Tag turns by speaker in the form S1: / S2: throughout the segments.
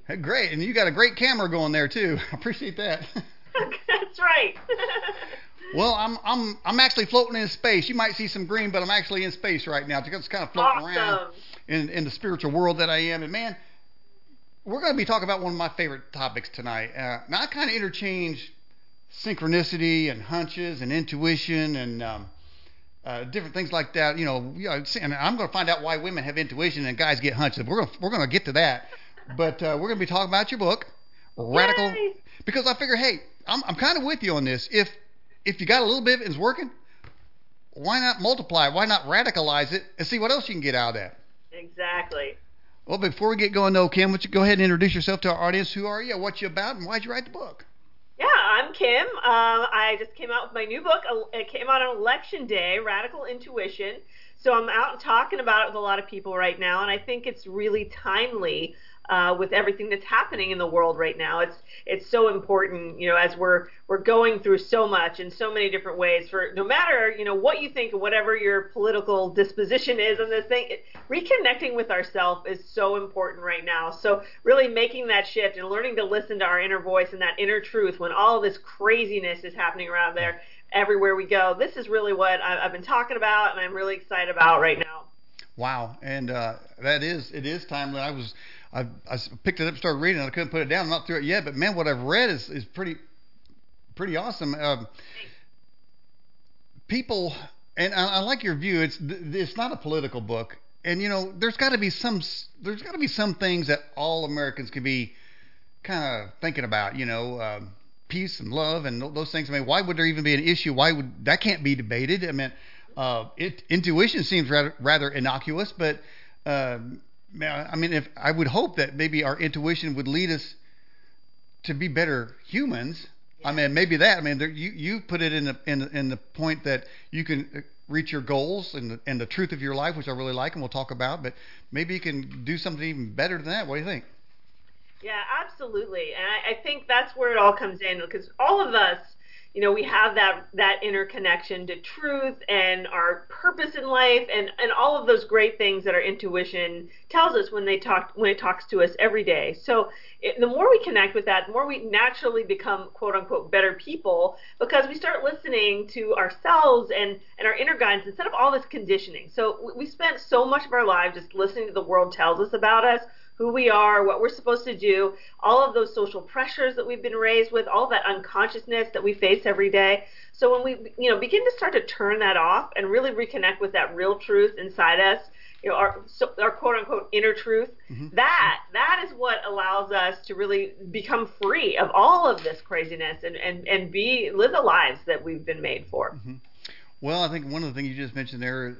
S1: Great, and you got a great camera going there too. I appreciate that.
S2: That's right.
S1: Well, I'm actually floating in space. You might see some green, but I'm actually in space right now. Just kind of floating around
S2: Awesome.
S1: in the spiritual world that I am. And man, we're going to be talking about one of my favorite topics tonight. Now I kind of interchange synchronicity and hunches and intuition and different things like that. And I'm going to find out why women have intuition and guys get hunches. We're going to get to that. But we're going to be talking about your book, Radical,
S2: Yay.
S1: because I figure, hey, I'm kind of with you on this. If you got a little bit and it's working, why not multiply it? Why not radicalize it and see what else you can get out of that?
S2: Exactly.
S1: Well, before we get going, though, Kim, would you go ahead and introduce yourself to our audience? Who are you? What you about? And why'd you write the book?
S2: Yeah, I'm Kim. I just came out with my new book. It came out on Election Day, Radical Intuition. So I'm out and talking about it with a lot of people right now, and I think it's really timely with everything that's happening in the world right now. It's so important, as we're going through so much in so many different ways. For no matter what you think and whatever your political disposition is on this thing, reconnecting with ourselves is so important right now. So really making that shift and learning to listen to our inner voice and that inner truth when all of this craziness is happening around there everywhere we go. This is really what I've been talking about, and I'm really excited about right now.
S1: Wow, and it is timely. I picked it up, started reading, and I couldn't put it down. I'm not through it yet, but man, what I've read is pretty awesome. People, and I like your view. It's not a political book, and there's got to be some things that all Americans could be kind of thinking about. Peace and love and those things. I mean, why would there even be an issue? Why would that can't be debated? I mean, intuition seems rather innocuous, but I mean, if I would hope that maybe our intuition would lead us to be better humans.
S2: Yeah.
S1: I mean, maybe that. I mean, you put it in the point that you can reach your goals and the truth of your life, which I really like, and we'll talk about. But maybe you can do something even better than that. What do you think?
S2: Yeah, absolutely. And I think that's where it all comes in, because all of us, we have that inner connection to truth and our purpose in life and all of those great things that our intuition tells us when it talks to us every day. So the more we connect with that, the more we naturally become quote unquote better people, because we start listening to ourselves and our inner guidance instead of all this conditioning. So we spent so much of our lives just listening to the world tells us about us, who we are, what we're supposed to do, all of those social pressures that we've been raised with, all that unconsciousness that we face every day. So when we begin to start to turn that off and really reconnect with that real truth inside us, our quote unquote inner truth,
S1: Mm-hmm.
S2: that is what allows us to really become free of all of this craziness and live the lives that we've been made for.
S1: Mm-hmm. Well, I think one of the things you just mentioned there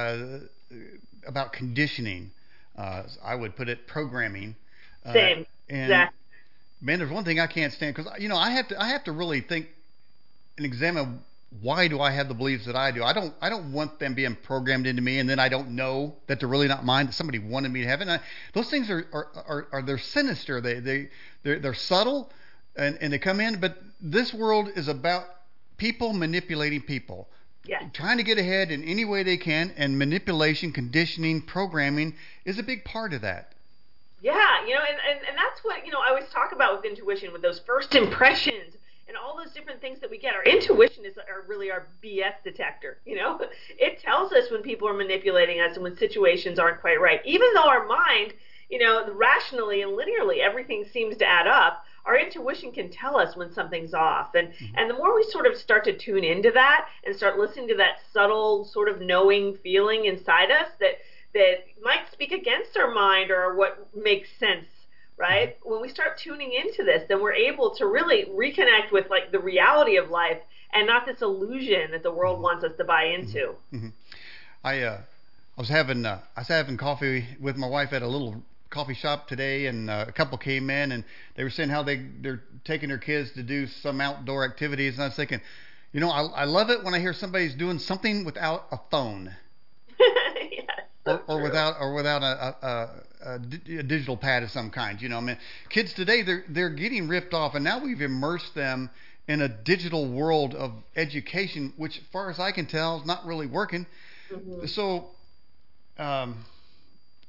S1: about conditioning. I would put it programming.
S2: Same.
S1: And
S2: Exactly.
S1: man, there's one thing I can't stand because I have to really think and examine why do I have the beliefs that I do. I don't want them being programmed into me, and then I don't know that they're really not mine. That somebody wanted me to have it. Those things are they're sinister. They're subtle, and they come in. But this world is about people manipulating people.
S2: Yes.
S1: Trying to get ahead in any way they can, and manipulation, conditioning, programming is a big part of that.
S2: Yeah, and that's what, I always talk about with intuition, with those first impressions and all those different things that we get. Our intuition is really our BS detector, It tells us when people are manipulating us and when situations aren't quite right. Even though our mind, rationally and linearly, everything seems to add up, our intuition can tell us when something's off. And the more we sort of start to tune into that and start listening to that subtle sort of knowing feeling inside us that might speak against our mind or what makes sense, right? When we start tuning into this, then we're able to really reconnect with like the reality of life and not this illusion that the world wants us to buy into.
S1: Mm-hmm. I was having coffee with my wife at a little coffee shop today, and a couple came in and they were saying how they're taking their kids to do some outdoor activities, and I was thinking, I love it when I hear somebody's doing something without a phone.
S2: Yes, so
S1: or without a digital pad of some kind. I mean, kids today they're getting ripped off, and now we've immersed them in a digital world of education, which, as far as I can tell, is not really working.
S2: Mm-hmm.
S1: So,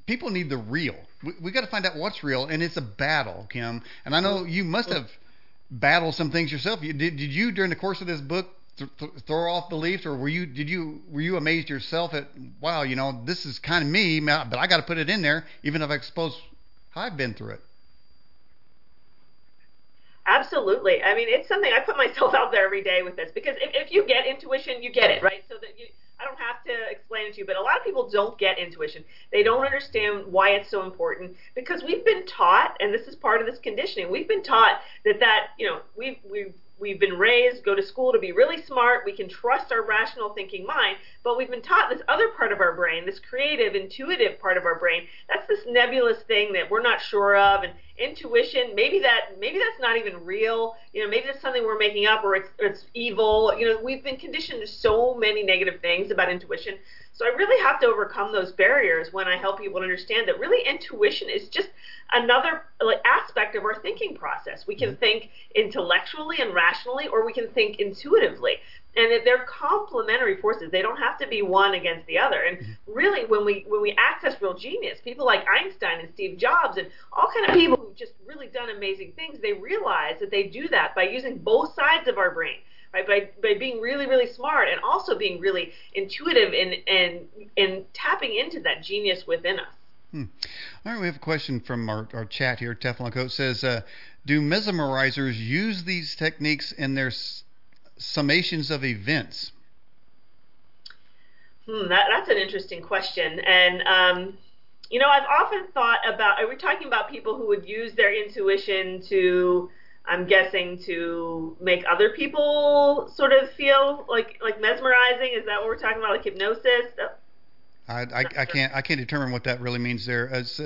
S1: people need the real. We got to find out what's real, and it's a battle, Kim. And I know you must have battled some things yourself. Did you during the course of this book throw off beliefs, or were you amazed yourself at, wow, this is kind of me, but I got to put it in there, even if I suppose I've been through it.
S2: Absolutely. I mean, it's something I put myself out there every day with this, because if you get intuition, you get it, right? So that I don't have to explain it to you, but a lot of people don't get intuition. They don't understand why it's so important, because we've been taught, and this is part of this conditioning, we've been taught that we've been raised, go to school to be really smart, we can trust our rational thinking mind, but we've been taught this other part of our brain, this creative, intuitive part of our brain, that's this nebulous thing that we're not sure of, and intuition, maybe that's not even real, maybe that's something we're making up, or it's evil. We've been conditioned to so many negative things about intuition. So I really have to overcome those barriers when I help people understand that really intuition is just another aspect of our thinking process. We can think intellectually and rationally, or we can think intuitively. And they're complementary forces. They don't have to be one against the other. And really, when we access real genius, people like Einstein and Steve Jobs and all kind of people who've just really done amazing things, they realize that they do that by using both sides of our brain. Right, by being really, really smart, and also being really intuitive and tapping into that genius within us.
S1: All right, we have a question from our chat here. Teflon Coat says, do mesmerizers use these techniques in their summations of events?
S2: That's an interesting question. And, I've often thought about, are we talking about people who would use their intuition to, I'm guessing, to make other people sort of feel like mesmerizing? Is that what we're talking about, like hypnosis?
S1: I can't determine what that really means there.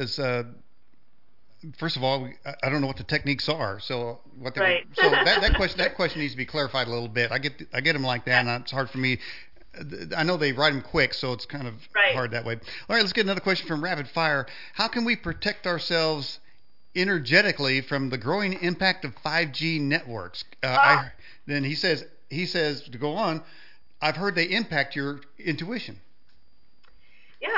S1: First of all, I don't know what the techniques are. So
S2: right.
S1: So that question needs to be clarified a little bit. I get them like that, and it's hard for me. I know they write them quick, so it's kind of hard that way. All right, let's get another question from Rapid Fire. How can we protect ourselves energetically from the growing impact of 5G networks? Then he says to go on, I've heard they impact your intuition.
S2: Yeah,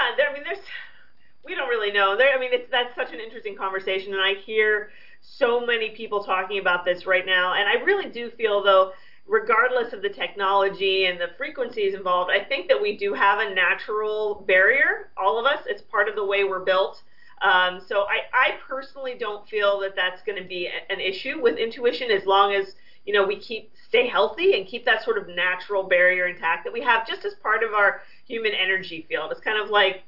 S2: we don't really know. That's such an interesting conversation, and I hear so many people talking about this right now, and I really do feel, though, regardless of the technology and the frequencies involved, I think that we do have a natural barrier, all of us. It's part of the way we're built. So I personally don't feel that that's going to be an issue with intuition, as long as we stay healthy and keep that sort of natural barrier intact that we have just as part of our human energy field. It's kind of like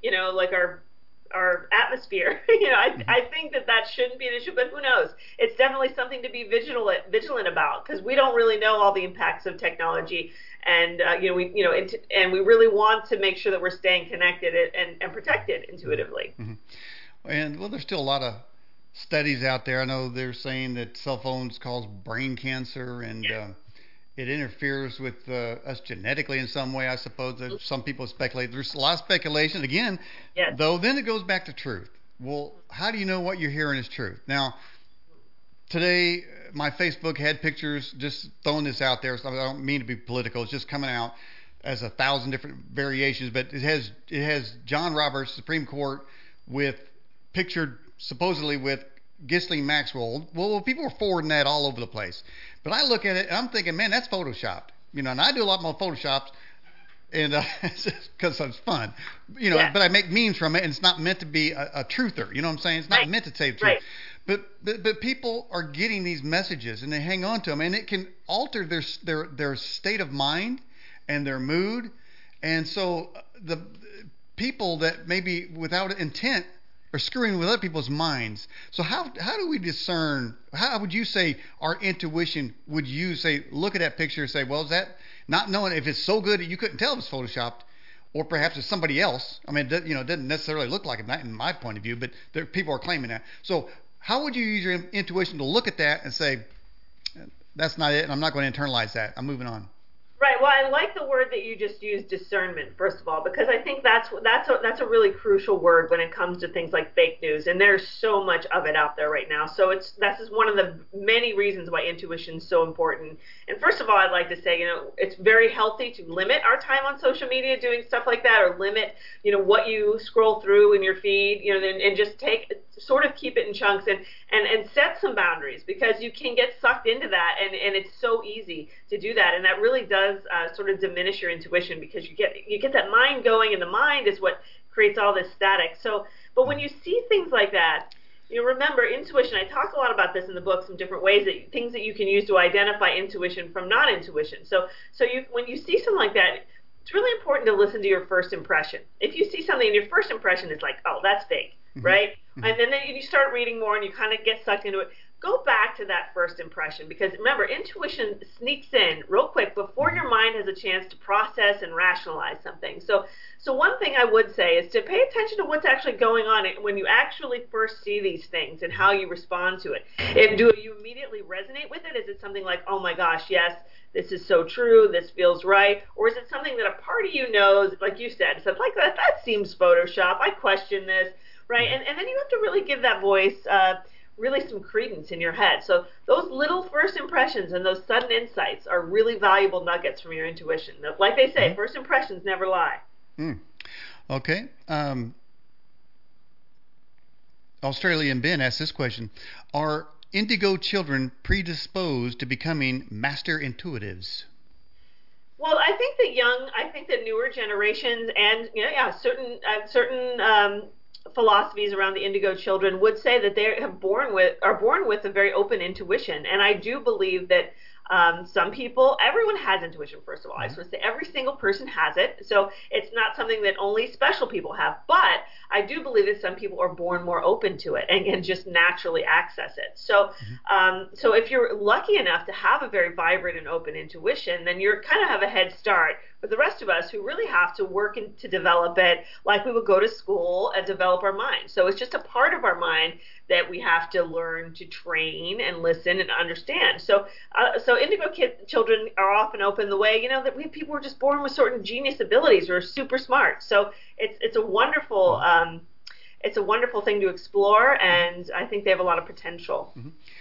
S2: our atmosphere. I think that shouldn't be an issue, but who knows? It's definitely something to be vigilant about, because we don't really know all the impacts of technology, and and we really want to make sure that we're staying connected and protected intuitively.
S1: Mm-hmm. And there's still a lot of studies out there. I know they're saying that cell phones cause brain cancer, and it interferes with us genetically in some way, I suppose. Some people speculate. There's a lot of speculation. Again, though, then it goes back to truth. Well, how do you know what you're hearing is truth? Now, today, my Facebook had pictures, just throwing this out there. So I don't mean to be political. It's just coming out as 1,000 different variations. But it has John Roberts, Supreme Court, pictured supposedly with Ghislaine Maxwell. Well, people were forwarding that all over the place. But I look at it and I'm thinking, man, that's photoshopped. And I do a lot more photoshops, and because it's fun. But I make memes from it, and it's not meant to be a truther. You know what I'm saying? It's not meant to say the truth. Right. But people are getting these messages, and they hang on to them, and it can alter their state of mind and their mood. And so the people that maybe without intent are screwing with other people's minds. So how do we discern? How would you say our intuition? Would you say, look at that picture and say, well, is that, not knowing if it's so good that you couldn't tell if it's photoshopped, or perhaps it's somebody else? I mean, it doesn't necessarily look like it, not in my point of view, but people are claiming that. So how would you use your intuition to look at that and say, that's not it, and I'm not going to internalize that, I'm moving on?
S2: Right. Well, I like the word that you just used, discernment, first of all, because I think that's a really crucial word when it comes to things like fake news, and there's so much of it out there right now. So this is one of the many reasons why intuition is so important. And first of all, I'd like to say, it's very healthy to limit our time on social media doing stuff like that, or limit, what you scroll through in your feed, and just sort of keep it in chunks and set some boundaries, because you can get sucked into that, and it's so easy to do that, and that really does sort of diminish your intuition, because you get that mind going, and the mind is what creates all this static. So, but when you see things like that, remember intuition. I talk a lot about this in the book, some different ways things that you can use to identify intuition from non-intuition. So when you see something like that, it's really important to listen to your first impression. If you see something and your first impression is like, oh, that's fake, right? And then you start reading more and you kind of get sucked into it. Go back to that first impression, because remember, intuition sneaks in real quick before your mind has a chance to process and rationalize something. So one thing I would say is to pay attention to what's actually going on when you actually first see these things and how you respond to it. Do you immediately resonate with it? Is it something like, oh my gosh, yes, this is so true, this feels right? Or is it something that a part of you knows, like you said, like that seems Photoshop, I question this, right? And then you have to really give that voice really some credence in your head. So those little first impressions and those sudden insights are really valuable nuggets from your intuition. Like they say, first impressions never lie.
S1: Okay. Australian Ben asked this question: are indigo children predisposed to becoming master intuitives?
S2: Well, I think that newer generations and certain philosophies around the indigo children would say that they are born with a very open intuition, and I do believe that everyone has intuition. First of all, I just want to say every single person has it, so it's not something that only special people have. But I do believe that some people are born more open to it and can just naturally access it. So, so if you're lucky enough to have a very vibrant and open intuition, then you're kind of have a head start with the rest of us who really have to work to develop it, like we would go to school and develop our mind. So it's just a part of our mind that we have to learn to train and listen and understand. So indigo children are often open the way, that people are just born with certain genius abilities or are super smart. So it's a wonderful thing to explore, and I think they have a lot of potential.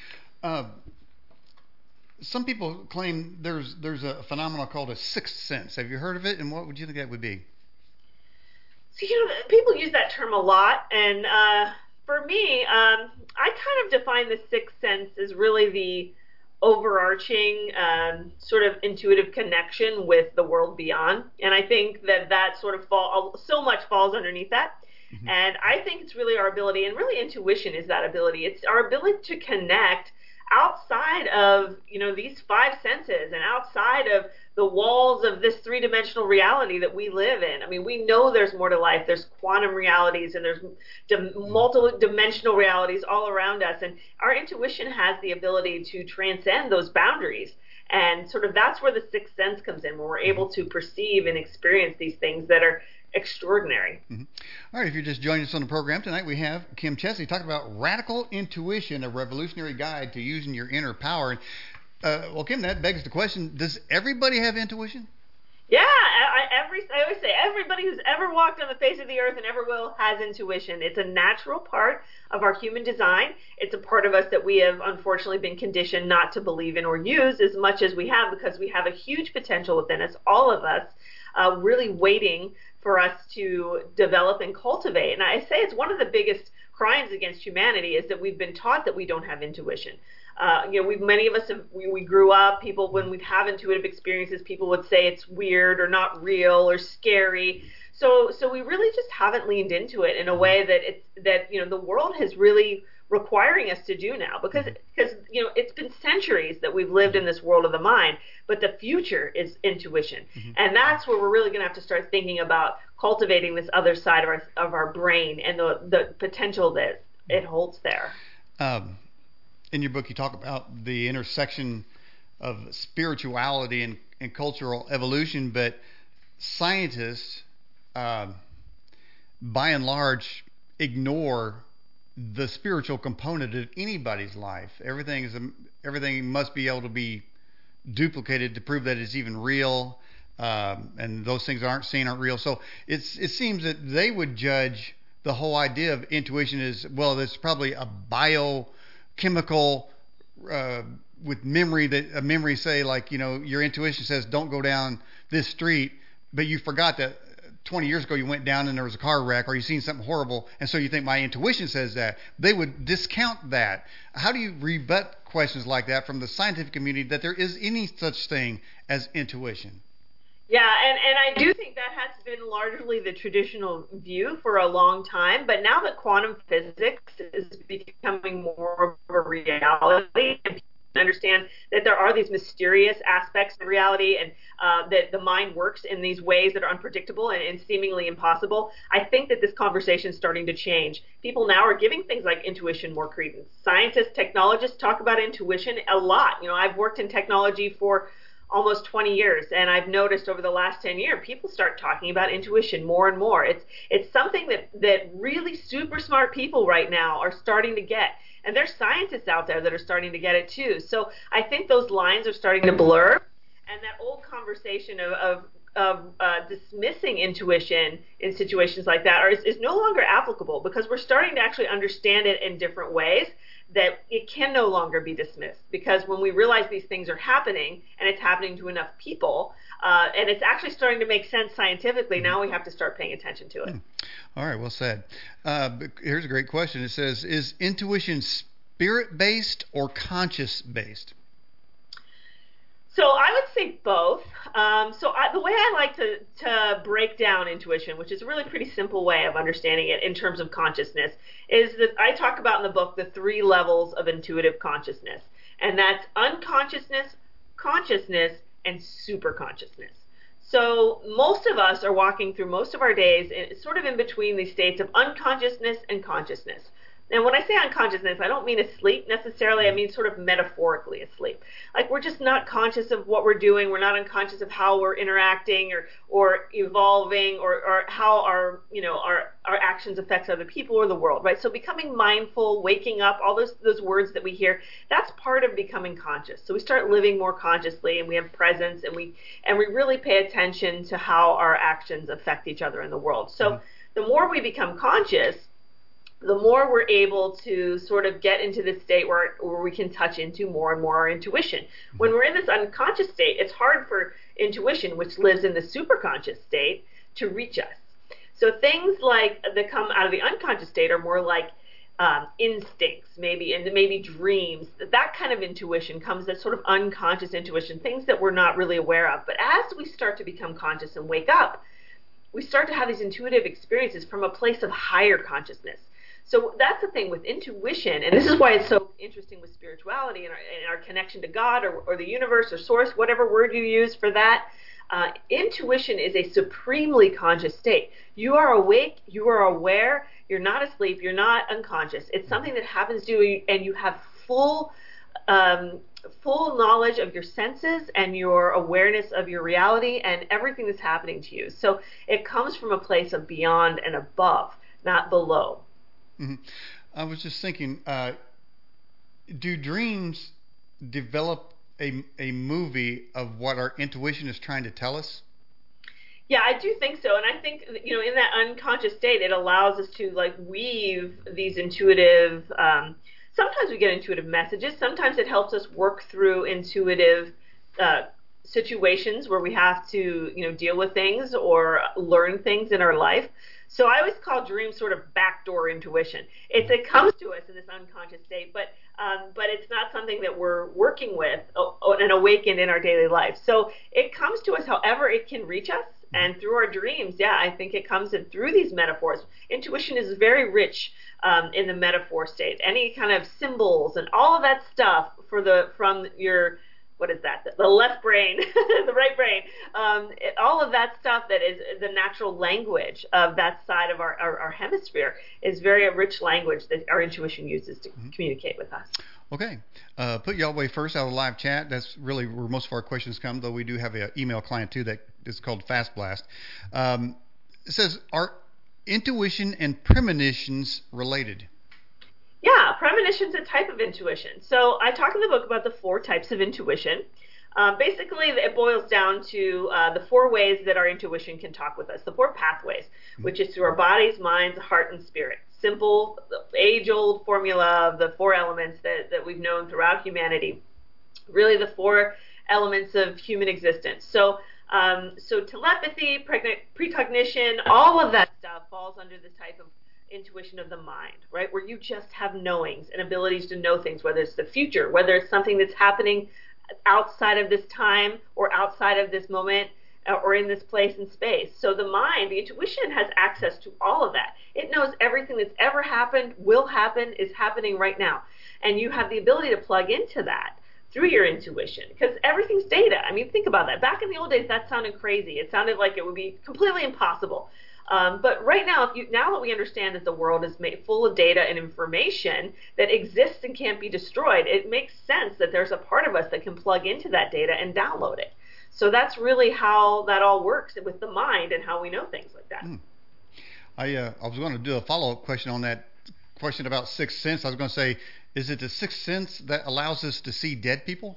S1: Some people claim there's a phenomenon called a sixth sense. Have you heard of it? And what would you think that would be?
S2: So, people use that term a lot, and for me, I kind of define the sixth sense as really the overarching sort of intuitive connection with the world beyond, and I think that sort of so much falls underneath that. And I think it's really our ability, and really intuition is that ability. It's our ability to connect outside of these five senses and outside of the walls of this three-dimensional reality that we live in. I mean, we know there's more to life. There's quantum realities and there's multiple-dimensional realities all around us, and our intuition has the ability to transcend those boundaries. And sort of that's where the sixth sense comes in, where we're able to perceive and experience these things that are extraordinary.
S1: All right, if you're just joining us on the program tonight, we have Kim Chesley talking about Radical Intuition, a revolutionary guide to using your inner power. Well, Kim, that begs the question: does everybody have intuition?
S2: Yeah, I always say everybody who's ever walked on the face of the earth and ever will has intuition. It's a natural part of our human design. It's a part of us that we have unfortunately been conditioned not to believe in or use as much as we have, because we have a huge potential within us, all of us, really waiting for us to develop and cultivate. And I say it's one of the biggest crimes against humanity is that we've been taught that we don't have intuition. Many of us we grew up. When we'd have intuitive experiences, people would say it's weird or not real or scary. So we really just haven't leaned into it in a way that the world has really requiring us to do now, because it's been centuries that we've lived in this world of the mind, but the future is intuition, and that's where we're really going to have to start thinking about cultivating this other side of our brain and the potential that it holds there.
S1: In your book, you talk about the intersection of spirituality and cultural evolution, but scientists, by and large, ignore the spiritual component of anybody's life. Everything must be able to be duplicated to prove that it's even real, and those things aren't seen aren't real. So it seems that they would judge the whole idea of intuition as well. There's probably a biochemical uh, with memory, that a memory, say, like, your intuition says don't go down this street, but you forgot that 20 years ago you went down and there was a car wreck, or you seen something horrible, and so you think my intuition says that. They would discount that. How do you rebut questions like that from the scientific community that there is any such thing as intuition?
S2: Yeah, and I do think that has been largely the traditional view for a long time. But now that quantum physics is becoming more of a reality, and people understand that there are these mysterious aspects of reality, and that the mind works in these ways that are unpredictable and seemingly impossible, I think that this conversation is starting to change. People now are giving things like intuition more credence. Scientists, technologists talk about intuition a lot. I've worked in technology for almost 20 years, and I've noticed over the last 10 years people start talking about intuition more and more. It's something that really super smart people right now are starting to get, and there's scientists out there that are starting to get it too. So I think those lines are starting to blur, and that old conversation of dismissing intuition in situations like that is no longer applicable, because we're starting to actually understand it in different ways, that it can no longer be dismissed. Because when we realize these things are happening, and it's happening to enough people, and it's actually starting to make sense scientifically, now we have to start paying attention to it.
S1: All right, well said. Here's a great question. It says, is intuition spirit-based or conscious-based?
S2: So I would say both. The way I like to break down intuition, which is a really pretty simple way of understanding it in terms of consciousness, is that I talk about in the book the 3 levels of intuitive consciousness. And that's unconsciousness, consciousness, and superconsciousness. So most of us are walking through most of our days sort of in between these states of unconsciousness and consciousness. And when I say unconsciousness, I don't mean asleep necessarily. I mean sort of metaphorically asleep. Like, we're just not conscious of what we're doing. We're not unconscious of how we're interacting or evolving, or how our actions affect other people or the world, right? So becoming mindful, waking up, all those words that we hear, that's part of becoming conscious. So we start living more consciously, and we have presence, and we really pay attention to how our actions affect each other in the world. So the more we become conscious, the more we're able to sort of get into this state where we can touch into more and more our intuition. When we're in this unconscious state, it's hard for intuition, which lives in the superconscious state, to reach us. So things like that come out of the unconscious state are more like instincts, maybe dreams. That kind of intuition comes as sort of unconscious intuition, things that we're not really aware of. But as we start to become conscious and wake up, we start to have these intuitive experiences from a place of higher consciousness. So that's the thing with intuition, and this is why it's so interesting with spirituality and our connection to God or the universe or source, whatever word you use for that. Intuition is a supremely conscious state. You are awake, you are aware, you're not asleep, you're not unconscious. It's something that happens to you, and you have full knowledge of your senses and your awareness of your reality and everything that's happening to you. So it comes from a place of beyond and above, not below.
S1: Mm-hmm. I was just thinking, do dreams develop a movie of what our intuition is trying to tell us?
S2: Yeah, I do think so. And I think, in that unconscious state, it allows us to weave these intuitive, sometimes we get intuitive messages. Sometimes it helps us work through intuitive situations where we have to, deal with things or learn things in our life. So I always call dreams sort of backdoor intuition. It comes to us in this unconscious state, but it's not something that we're working with and awakened in our daily life. So it comes to us however it can reach us, and through our dreams. Yeah, I think it comes in through these metaphors. Intuition is very rich in the metaphor state. Any kind of symbols and all of that stuff from your, what is that? The left brain, the right brain. All of that stuff that is the natural language of that side of our hemisphere is very rich language that our intuition uses to communicate with us.
S1: Okay. Put y'all away first out of the live chat. That's really where most of our questions come, though we do have an email client, too, that is called Fast Blast. It says, are intuition and premonitions related?
S2: Yeah, premonition's a type of intuition. So I talk in the book about the 4 types of intuition. Basically, it boils down to the four ways that our intuition can talk with us, the four pathways, which is through our bodies, minds, heart, and spirit. Simple, age-old formula of the four elements that we've known throughout humanity. Really the four elements of human existence. So telepathy, precognition, all of that stuff falls under this type of intuition of the mind, right? Where you just have knowings and abilities to know things, whether it's the future, whether it's something that's happening outside of this time or outside of this moment or in this place and space. So the mind, the intuition, has access to all of that. It knows everything that's ever happened, will happen, is happening right now. And you have the ability to plug into that through your intuition, because everything's data. I mean, think about that. Back in the old days, that sounded crazy. It sounded like it would be completely impossible. But right now, now that we understand that the world is made full of data and information that exists and can't be destroyed, it makes sense that there's a part of us that can plug into that data and download it. So that's really how that all works with the mind and how we know things like that.
S1: I was going to do a follow-up question on that question about sixth sense. I was going to say, is it the sixth sense that allows us to see dead people?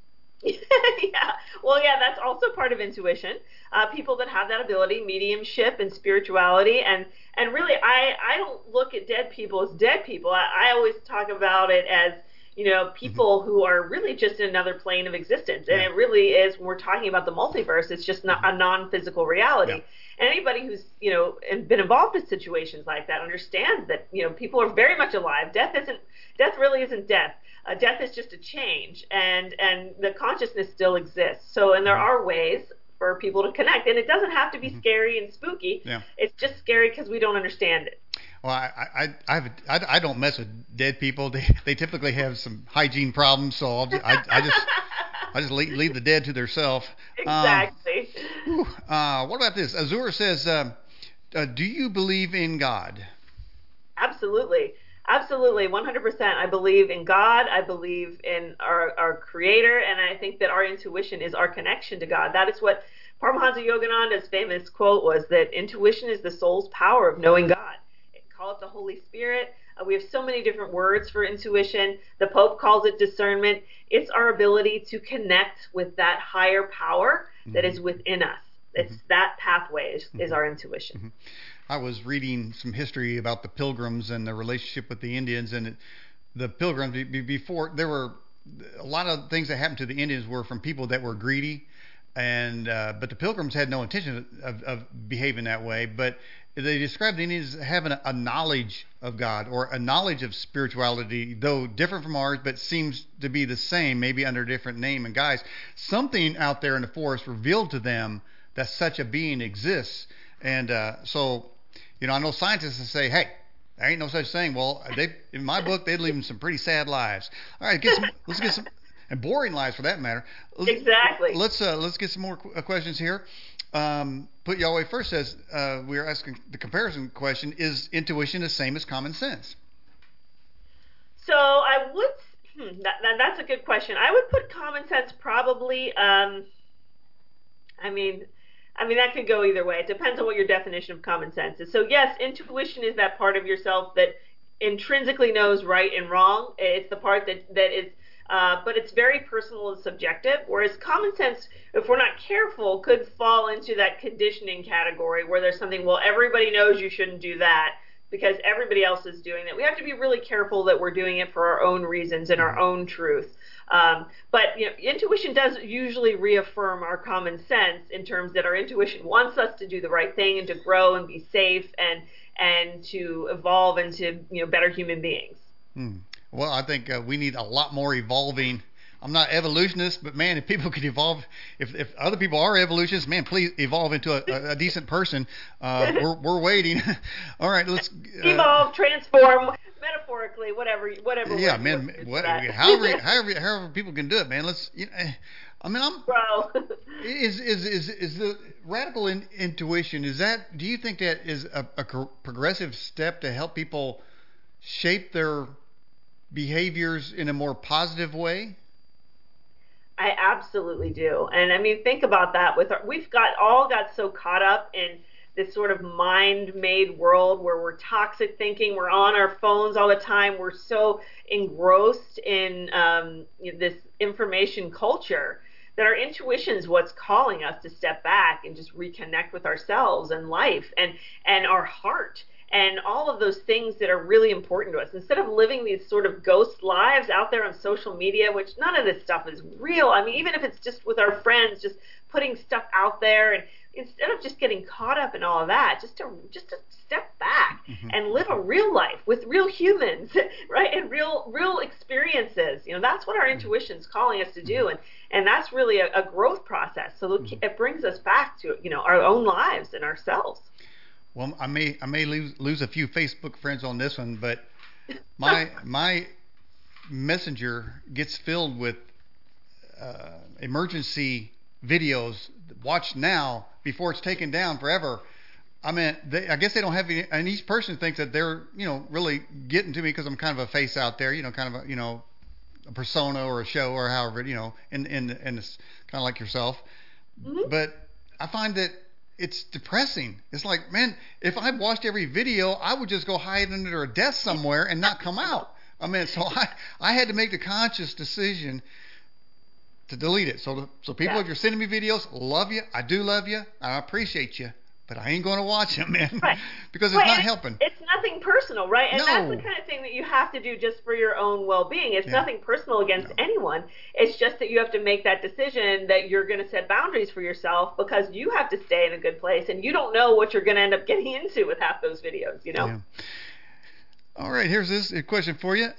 S2: Yeah, well, yeah, that's also part of intuition. People that have that ability, mediumship and spirituality, and really, I don't look at dead people as dead people. I always talk about it as, you know, people who are really just in another plane of existence, and it really is. When we're talking about the multiverse, it's just not a non-physical reality. Yeah. And anybody who's, you know, been involved in situations like that understands that, you know, people are very much alive. Death really isn't death. Death is just a change, and the consciousness still exists. So, and there are ways for people to connect, and it doesn't have to be scary and spooky. Yeah. It's just scary because we don't understand it.
S1: Well, I don't mess with dead people. They typically have some hygiene problems, so I just leave the dead to themselves.
S2: Exactly.
S1: What about this? Azur says, do you believe in God?
S2: Absolutely. Absolutely, 100%. I believe in God. I believe in our Creator, and I think that our intuition is our connection to God. That is what Paramahansa Yogananda's famous quote was, that intuition is the soul's power of knowing God. Call it the Holy Spirit. We have so many different words for intuition. The Pope calls it discernment. It's our ability to connect with that higher power that is within us. It's that pathway is our intuition.
S1: I was reading some history about the Pilgrims and the relationship with the Indians, and the Pilgrims, before, there were a lot of things that happened to the Indians were from people that were greedy, and but the Pilgrims had no intention of behaving that way. But they described the Indians having a knowledge of God, or a knowledge of spirituality, though different from ours, but seems to be the same, maybe under a different name and guise. Something out there in the forest revealed to them that such a being exists. And so, you know, I know scientists that say, hey, there ain't no such thing. Well, in my book, they'd live some pretty sad lives. All right, let's get some, and boring lives for that matter.
S2: Exactly.
S1: Let's get some more questions here. Put Yahweh First says, we're asking the comparison question, is intuition the same as common sense?
S2: So I would, that's a good question. I would put common sense probably, I mean, that could go either way. It depends on what your definition of common sense is. So yes, intuition is that part of yourself that intrinsically knows right and wrong. It's the part that is, but it's very personal and subjective. Whereas common sense, if we're not careful, could fall into that conditioning category where there's something, well, everybody knows you shouldn't do that because everybody else is doing that. We have to be really careful that we're doing it for our own reasons and our own truth. But you know, intuition does usually reaffirm our common sense in terms that our intuition wants us to do the right thing and to grow and be safe and to evolve into, you know, better human beings.
S1: Well, I think we need a lot more evolving. I'm not evolutionist, but man, if people could evolve, if other people are evolutionists, man, please evolve into a decent person. We're waiting. All right, let's
S2: evolve, transform. Metaphorically, whatever.
S1: Yeah, man. However people can do it, man. Let's. You know, I mean, is the radical intuition? Is that? Do you think that is a progressive step to help people shape their behaviors in a more positive way?
S2: I absolutely do, and I mean, think about that. We've got so caught up in this sort of mind-made world where we're toxic thinking, we're on our phones all the time, we're so engrossed in this information culture that our intuition is what's calling us to step back and just reconnect with ourselves and life and our heart and all of those things that are really important to us. Instead of living these sort of ghost lives out there on social media, which none of this stuff is real. I mean, even if it's just with our friends, just putting stuff out there, and instead of just getting caught up in all of that, just to step back and live a real life with real humans, right? And real experiences. You know, that's what our intuition's calling us to do, and that's really a growth process. So it brings us back to, you know, our own lives and ourselves.
S1: Well, I may lose a few Facebook friends on this one, but my messenger gets filled with emergency videos. Watch now before it's taken down forever. I mean, I guess they don't have any, and each person thinks that they're, you know, really getting to me because I'm kind of a face out there, you know, kind of a, you know, a persona or a show or however, you know, and it's kind of like yourself. But I find that it's depressing. It's like, man, if I watched every video, I would just go hide under a desk somewhere and not come out. I mean, so I had to make the conscious decision to delete it. So people, if you're sending me videos, love you. I do love you. I appreciate you. But I ain't going to watch them, man, because it's not helping.
S2: It's nothing personal, right? And
S1: no.
S2: That's the kind of thing that you have to do just for your own well-being. It's nothing personal against anyone. It's just that you have to make that decision that you're going to set boundaries for yourself, because you have to stay in a good place, and you don't know what you're going to end up getting into with half those videos, you know?
S1: Yeah. All right, here's this question for you.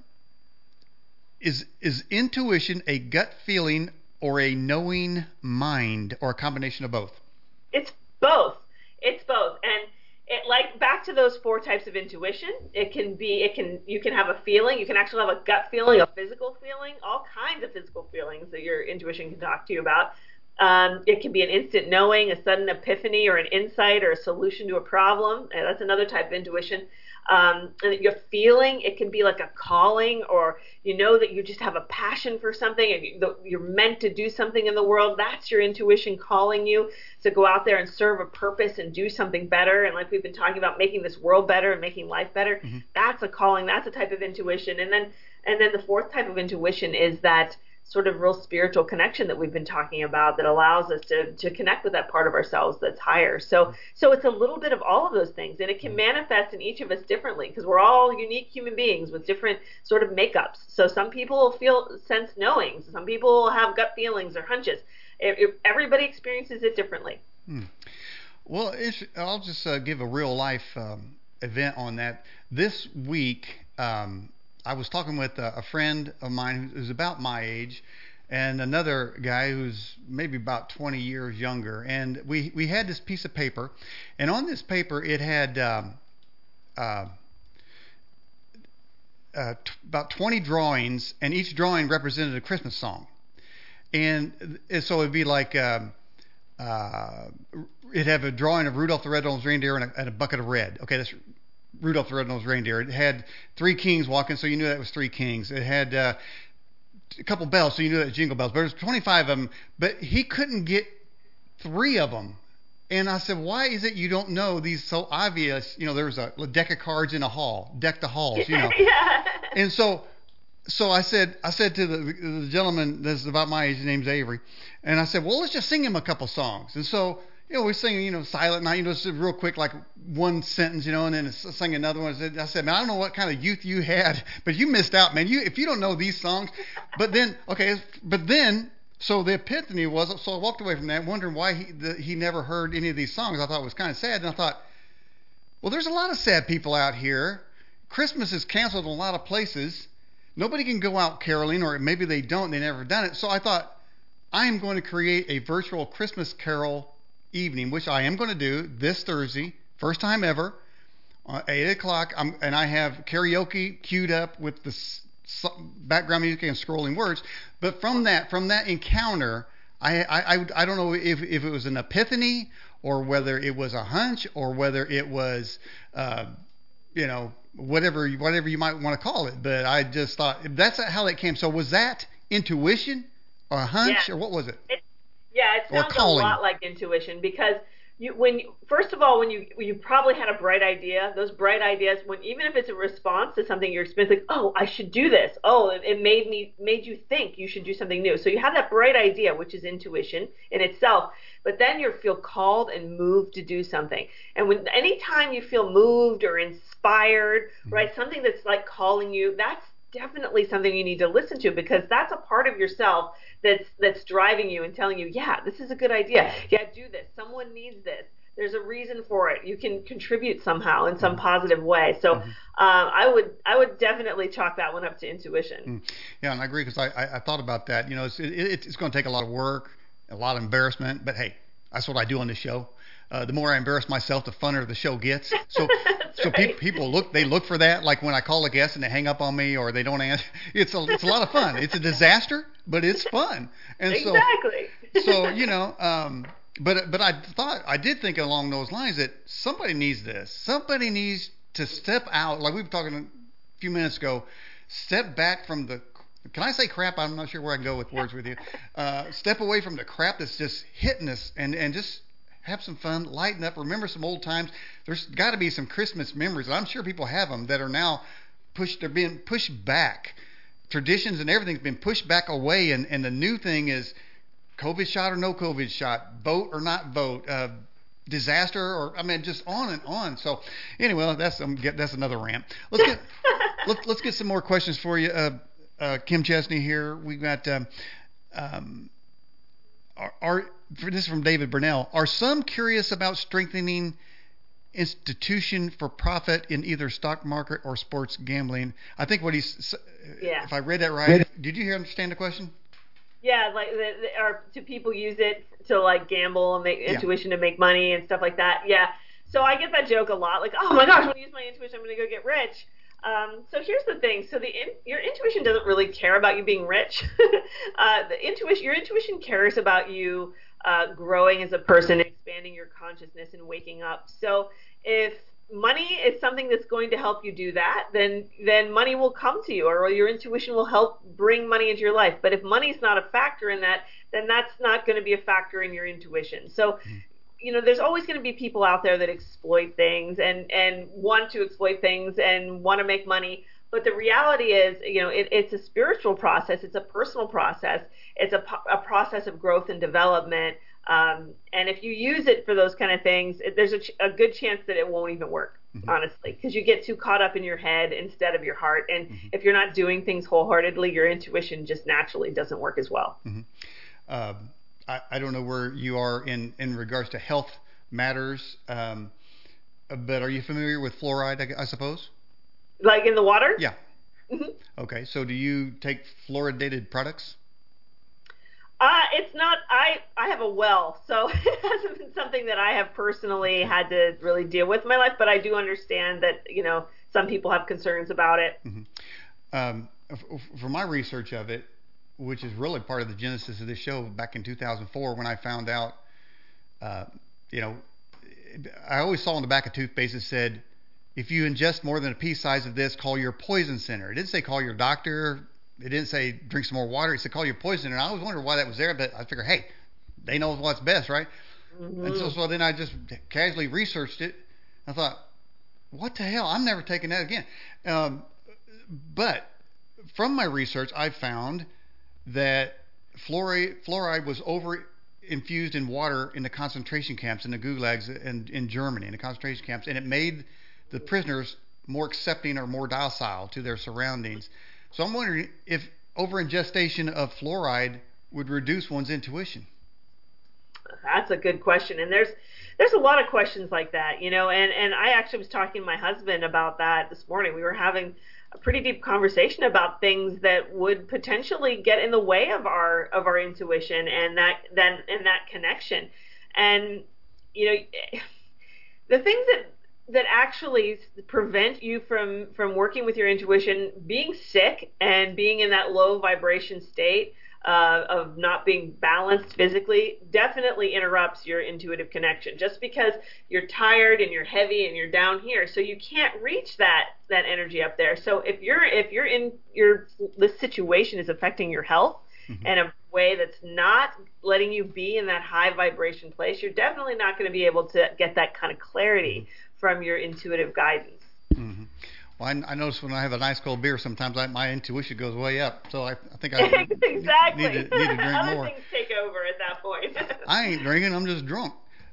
S1: Is intuition a gut feeling or a knowing mind, or a combination of both?
S2: It's both. It's both. And it, like, back to those 4 types of intuition, you can have a feeling, you can actually have a gut feeling, a physical feeling, all kinds of physical feelings that your intuition can talk to you about. It can be an instant knowing, a sudden epiphany, or an insight, or a solution to a problem. And that's another type of intuition. And your feeling, it can be like a calling, or you know that you just have a passion for something and you're meant to do something in the world. That's your intuition calling you to go out there and serve a purpose and do something better. And like we've been talking about, making this world better and making life better. That's a calling. That's a type of intuition. And then the 4th type of intuition is that sort of real spiritual connection that we've been talking about, that allows us to connect with that part of ourselves that's higher. So it's a little bit of all of those things, and it can manifest in each of us differently, because we're all unique human beings with different sort of makeups. So some people sense knowings, some people have gut feelings or hunches. Everybody experiences it differently.
S1: Well, I'll just give a real life event on that. This week, I was talking with a friend of mine who's about my age, and another guy who's maybe about 20 years younger. And we had this piece of paper, and on this paper it had about 20 drawings, and each drawing represented a Christmas song. And so it'd be like it'd have a drawing of Rudolph the Red-Nosed Reindeer and a bucket of red. Okay, that's Rudolph the Red-Nosed Reindeer. It had 3 kings walking, so you knew that was 3 kings. It had a couple bells, so you knew that was Jingle Bells. But there's 25 of them, but he couldn't get 3 of them. And I said, why is it you don't know these so obvious? You know, there's a deck of cards in a hall, deck the halls, you know. And so I said to the gentleman that's about my age, his name's Avery, and I said, well, let's just sing him a couple songs. And so, you know, we sing, you know, Silent Night, you know, it's real quick, like one sentence, you know, and then sing another one. I said, man, I don't know what kind of youth you had, but you missed out, man. If you don't know these songs, but then, so the epiphany was, so I walked away from that wondering why he never heard any of these songs. I thought it was kind of sad, and I thought, well, there's a lot of sad people out here. Christmas is canceled in a lot of places. Nobody can go out caroling, or maybe they don't, they never done it. So I thought, I am going to create a virtual Christmas carol evening, which I am going to do this Thursday, first time ever, 8 o'clock. And I have karaoke queued up with the background music and scrolling words. But from that encounter, I don't know if it was an epiphany, or whether it was a hunch, or whether it was you know, whatever you might want to call it. But I just thought, that's how that came. So was that intuition or a hunch, or what was it?
S2: Yeah, it sounds a lot like intuition, because First of all, when you probably had a bright idea, those bright ideas, when even if it's a response to something you're experiencing, like, oh, I should do this. Oh, it made you think you should do something new. So you have that bright idea, which is intuition in itself. But then you feel called and moved to do something. And anytime you feel moved or inspired, right, something that's like calling you, that's definitely something you need to listen to, because that's a part of yourself that's driving you and telling you, yeah, this is a good idea. Yeah, do this. Someone needs this. There's a reason for it. You can contribute somehow in some positive way. So I would definitely chalk that one up to intuition.
S1: Yeah, and I agree, because I thought about that. You know, it's going to take a lot of work, a lot of embarrassment, but hey, that's what I do on this show. The more I embarrass myself, the funner the show gets. So, people look for that. Like when I call a guest and they hang up on me or they don't answer, it's a lot of fun. It's a disaster, but it's fun. And
S2: exactly.
S1: So you know, but I did think along those lines that somebody needs this. Somebody needs to step out, like we were talking a few minutes ago. Step back from the. Can I say crap? I'm not sure where I can go with words with you. Step away from the crap that's just hitting us, and just have some fun, lighten up, remember some old times. There's got to be some Christmas memories, and I'm sure people have them, that are now they're being pushed back. Traditions and everything's been pushed back away, and the new thing is COVID shot or no COVID shot, vote or not vote, disaster, or I mean, just on and on. So anyway, that's another rant. Let's get some more questions for you. Kim Chesney here. We got this is from David Burnell. Are some curious about strengthening institution for profit in either stock market or sports gambling? I think what if I read that right, did you understand the question?
S2: Yeah, like or do people use it to like gamble and make intuition to make money and stuff like that? Yeah. So I get that joke a lot, like, oh my gosh, when I use my intuition, I'm going to go get rich. So here's the thing. So your intuition doesn't really care about you being rich. Your intuition cares about you growing as a person, expanding your consciousness, and waking up. So if money is something that's going to help you do that, then money will come to you, or your intuition will help bring money into your life. But if money's not a factor in that, then that's not going to be a factor in your intuition. So you know, there's always going to be people out there that exploit things and want to exploit things and want to make money. But the reality is, you know, it's a spiritual process. It's a personal process. It's a process of growth and development. And if you use it for those kind of things, there's a good chance that it won't even work, honestly, because you get too caught up in your head instead of your heart. And if you're not doing things wholeheartedly, your intuition just naturally doesn't work as well.
S1: I don't know where you are in regards to health matters, but are you familiar with fluoride, I suppose?
S2: Like in the water?
S1: Yeah. Okay, so do you take fluoridated products?
S2: It's not, I have a well, so it hasn't been something that I have personally had to really deal with in my life, but I do understand that, you know, some people have concerns about it.
S1: For my research of it, which is really part of the genesis of this show, back in 2004 when I found out, you know, I always saw on the back of toothpaste it said, if you ingest more than a pea size of this, call your poison center. It didn't say call your doctor. It didn't say drink some more water. It said call your poison center. And I always wondered why that was there, but I figured, hey, they know what's best, right? And so then I just casually researched it. I thought, what the hell? I'm never taking that again. But from my research, I found that fluoride was infused in water in the concentration camps, in the gulags in Germany, in the concentration camps, and it made the prisoners more accepting or more docile to their surroundings. So I'm wondering if over-ingestion of fluoride would reduce one's intuition.
S2: That's a good question, and there's a lot of questions like that, you know. And I actually was talking to my husband about that this morning. We were having a pretty deep conversation about things that would potentially get in the way of our intuition and that connection. And you know, the things that actually prevent you from working with your intuition, being sick and being in that low vibration state of not being balanced physically, definitely interrupts your intuitive connection. Just because you're tired and you're heavy and you're down here, so you can't reach that energy up there. So if this situation is affecting your health in a way that's not letting you be in that high vibration place, you're definitely not going to be able to get that kind of clarity from your intuitive guidance.
S1: Mm-hmm. Well, I notice when I have a nice cold beer, sometimes my intuition goes way up. So I think I
S2: exactly.
S1: need to drink
S2: Other
S1: more.
S2: Other things take over at that point.
S1: I ain't drinking. I'm just drunk.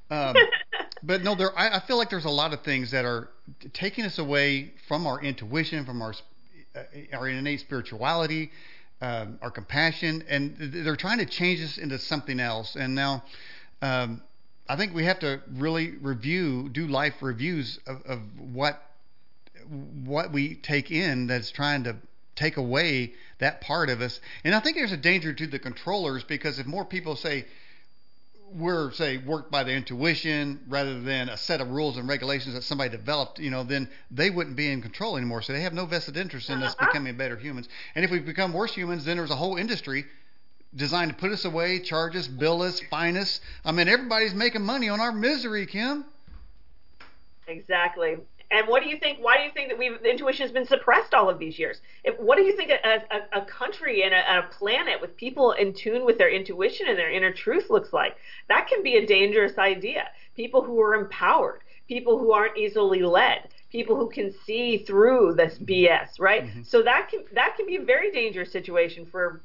S1: But no, I feel like there's a lot of things that are taking us away from our intuition, from our innate spirituality, our compassion, and they're trying to change us into something else. And now, I think we have to really do life reviews of what we take in that's trying to take away that part of us. And I think there's a danger to the controllers, because if more people we're worked by their intuition rather than a set of rules and regulations that somebody developed, then they wouldn't be in control anymore. So they have no vested interest in us becoming better humans. And if we become worse humans, then there's a whole industry designed to put us away, charge us, bill us, fine us. I mean, everybody's making money on our misery, Kim.
S2: Exactly. And what do you think? Why do you think that intuition has been suppressed all of these years? What do you think a country and a planet with people in tune with their intuition and their inner truth looks like? That can be a dangerous idea. People who are empowered, people who aren't easily led, people who can see through this BS, right? Mm-hmm. So that can be a very dangerous situation for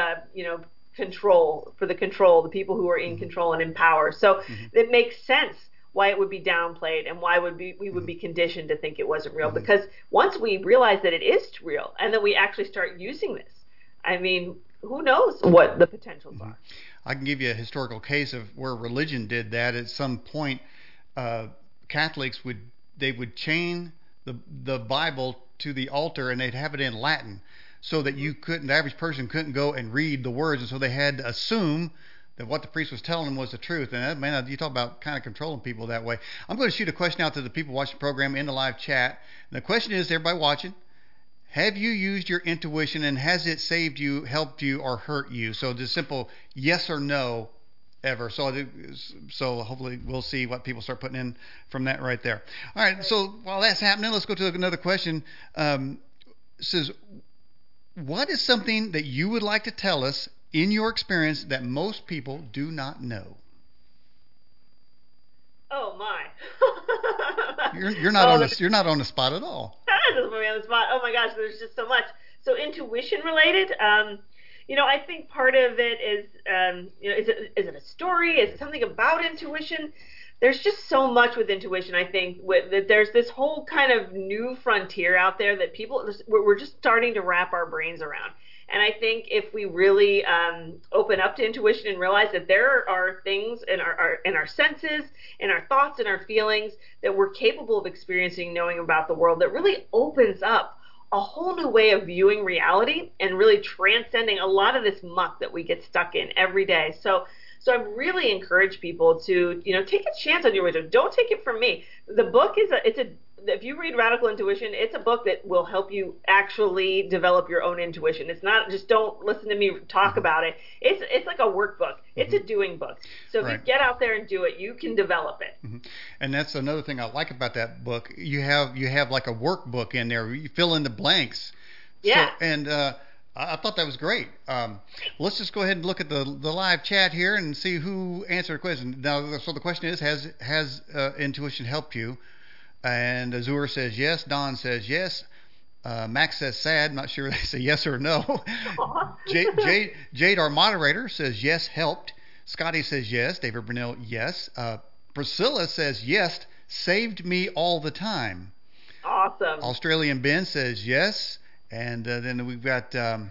S2: control, the people who are in control and in power. So it makes sense why it would be downplayed and why we would be conditioned to think it wasn't real. Because once we realize that it is real and then we actually start using this, I mean, who knows what the potentials are.
S1: I can give you a historical case of where religion did that. At some point, Catholics would chain the Bible to the altar, and they'd have it in Latin so that the average person couldn't go and read the words, and so they had to assume that what the priest was telling them was the truth. And man, you talk about kind of controlling people that way. I'm going to shoot a question out to the people watching the program in the live chat. And the question is, everybody watching, have you used your intuition, and has it saved you, helped you, or hurt you? So just simple yes or no ever. So hopefully we'll see what people start putting in from that right there. All right, so while that's happening, let's go to another question. It says, what is something that you would like to tell us in your experience that most people do not know?
S2: Oh my!
S1: You're not on the spot at all.
S2: That doesn't put me on the spot. Oh my gosh, there's just so much. So intuition related. I think part of it is, is it a story? Is it something about intuition? There's just so much with intuition. I think that there's this whole kind of new frontier out there that we're just starting to wrap our brains around. And I think if we really open up to intuition and realize that there are things in our senses, in our thoughts, and our feelings that we're capable of experiencing, knowing about the world, that really opens up a whole new way of viewing reality and really transcending a lot of this muck that we get stuck in every day. So I really encourage people to, take a chance on your wisdom. Don't take it from me. The book if you read Radical Intuition, it's a book that will help you actually develop your own intuition. It's not just don't listen to me talk about it. It's like a workbook. It's a doing book. So if you get out there and do it, you can develop it. Mm-hmm.
S1: And that's another thing I like about that book. You have like a workbook in there. You fill in the blanks.
S2: Yeah.
S1: So, I thought that was great. Let's just go ahead and look at the live chat here and see who answered the question. Now, so the question is, has intuition helped you? And Azur says yes. Don says yes. Max says sad. Not sure they say yes or no. Jade, our moderator, says yes, helped. Scotty says yes. David Brunel, yes. Priscilla says yes, saved me all the time.
S2: Awesome.
S1: Australian Ben says yes. And then we've got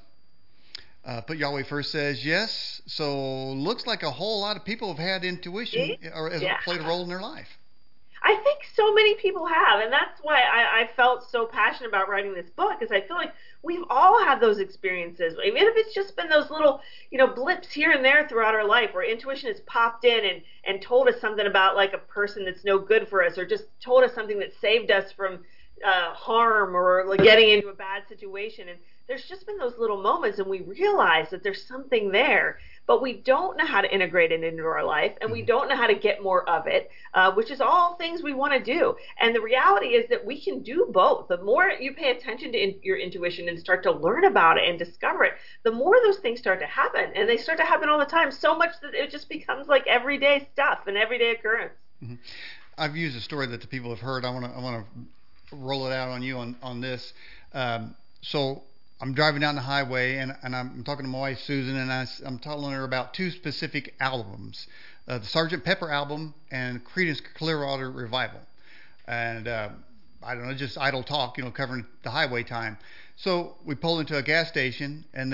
S1: Put Yahweh First says yes. So looks like a whole lot of people have had intuition or has played a role in their life.
S2: I think so many people have, and that's why I felt so passionate about writing this book, is I feel like we've all had those experiences. Even if it's just been those little, blips here and there throughout our life where intuition has popped in and told us something about like a person that's no good for us, or just told us something that saved us from harm or like getting into a bad situation. And there's just been those little moments, and we realize that there's something there but we don't know how to integrate it into our life, and we don't know how to get more of it, which is all things we want to do. And the reality is that we can do both. The more you pay attention to your intuition and start to learn about it and discover it, the more those things start to happen, and they start to happen all the time, so much that it just becomes like everyday stuff, an everyday occurrence.
S1: Mm-hmm. I've used a story that the people have heard. I want to roll it out on you on this. So I'm driving down the highway, and I'm talking to my wife Susan, and I'm telling her about two specific albums, the Sgt. Pepper album and Creedence Clearwater Revival. And I don't know, just idle talk, covering the highway time. So we pull into a gas station, and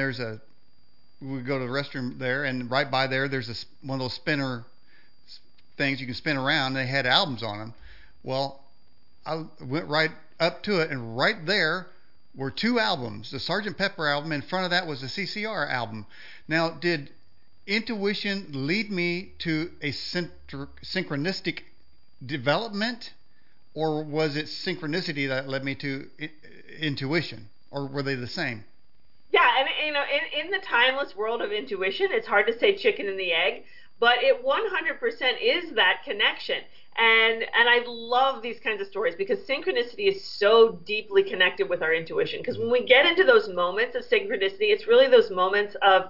S1: we go to the restroom there, and right by there's one of those spinner things you can spin around. They had albums on them. Well, I went right up to it, and right there were two albums, the Sgt. Pepper album. In front of that was the CCR album. Now, did intuition lead me to a synchronistic development, or was it synchronicity that led me to intuition, or were they the same?
S2: Yeah, and in the timeless world of intuition, it's hard to say chicken and the egg, but it 100% is that connection. And I love these kinds of stories because synchronicity is so deeply connected with our intuition. Because when we get into those moments of synchronicity, it's really those moments of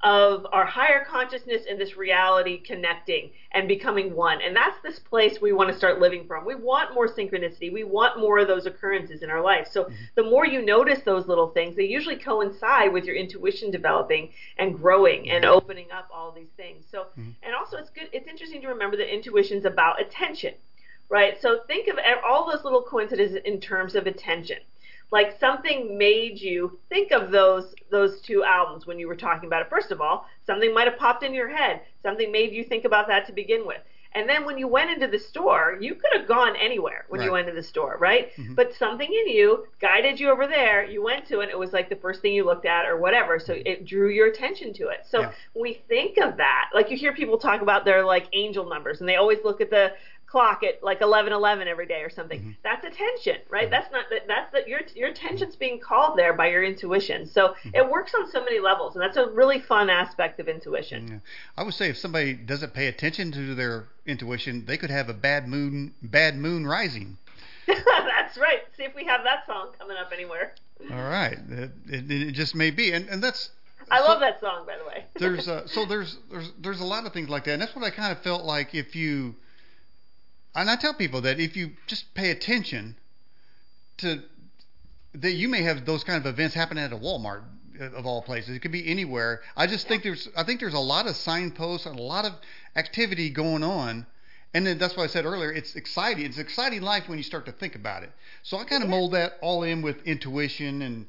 S2: our higher consciousness and this reality connecting and becoming one. And that's this place we want to start living from. We want more synchronicity. We want more of those occurrences in our life. So the more you notice those little things, they usually coincide with your intuition developing and growing and opening up all these things. So, and also it's interesting to remember that intuition is about attention, right? So think of all those little coincidences in terms of attention. Like something made you think of those two albums when you were talking about it. First of all, something might have popped in your head. Something made you think about that to begin with. And then when you went into the store, you could have gone anywhere when you went to the store, right? But something in you guided you over there. You went to it. It was like the first thing you looked at or whatever. So it drew your attention to it. So when we think of that, like you hear people talk about their like angel numbers, and they always look at the clock at like 11:11 every day or something. That's attention, right? That's your attention's being called there by your intuition. So it works on so many levels, and that's a really fun aspect of intuition.
S1: I would say if somebody doesn't pay attention to their intuition, they could have a bad moon rising.
S2: That's right. See if we have that song coming up anywhere.
S1: All right, it just may be, and that's.
S2: I love that song, by the way.
S1: there's a lot of things like that, and that's what I kind of felt like if you. And I tell people that if you just pay attention to that, you may have those kind of events happen at a Walmart of all places. It could be anywhere. I just think there's a lot of signposts and a lot of activity going on, and then that's why I said earlier it's exciting. It's exciting life when you start to think about it. So I kind of mold that all in with intuition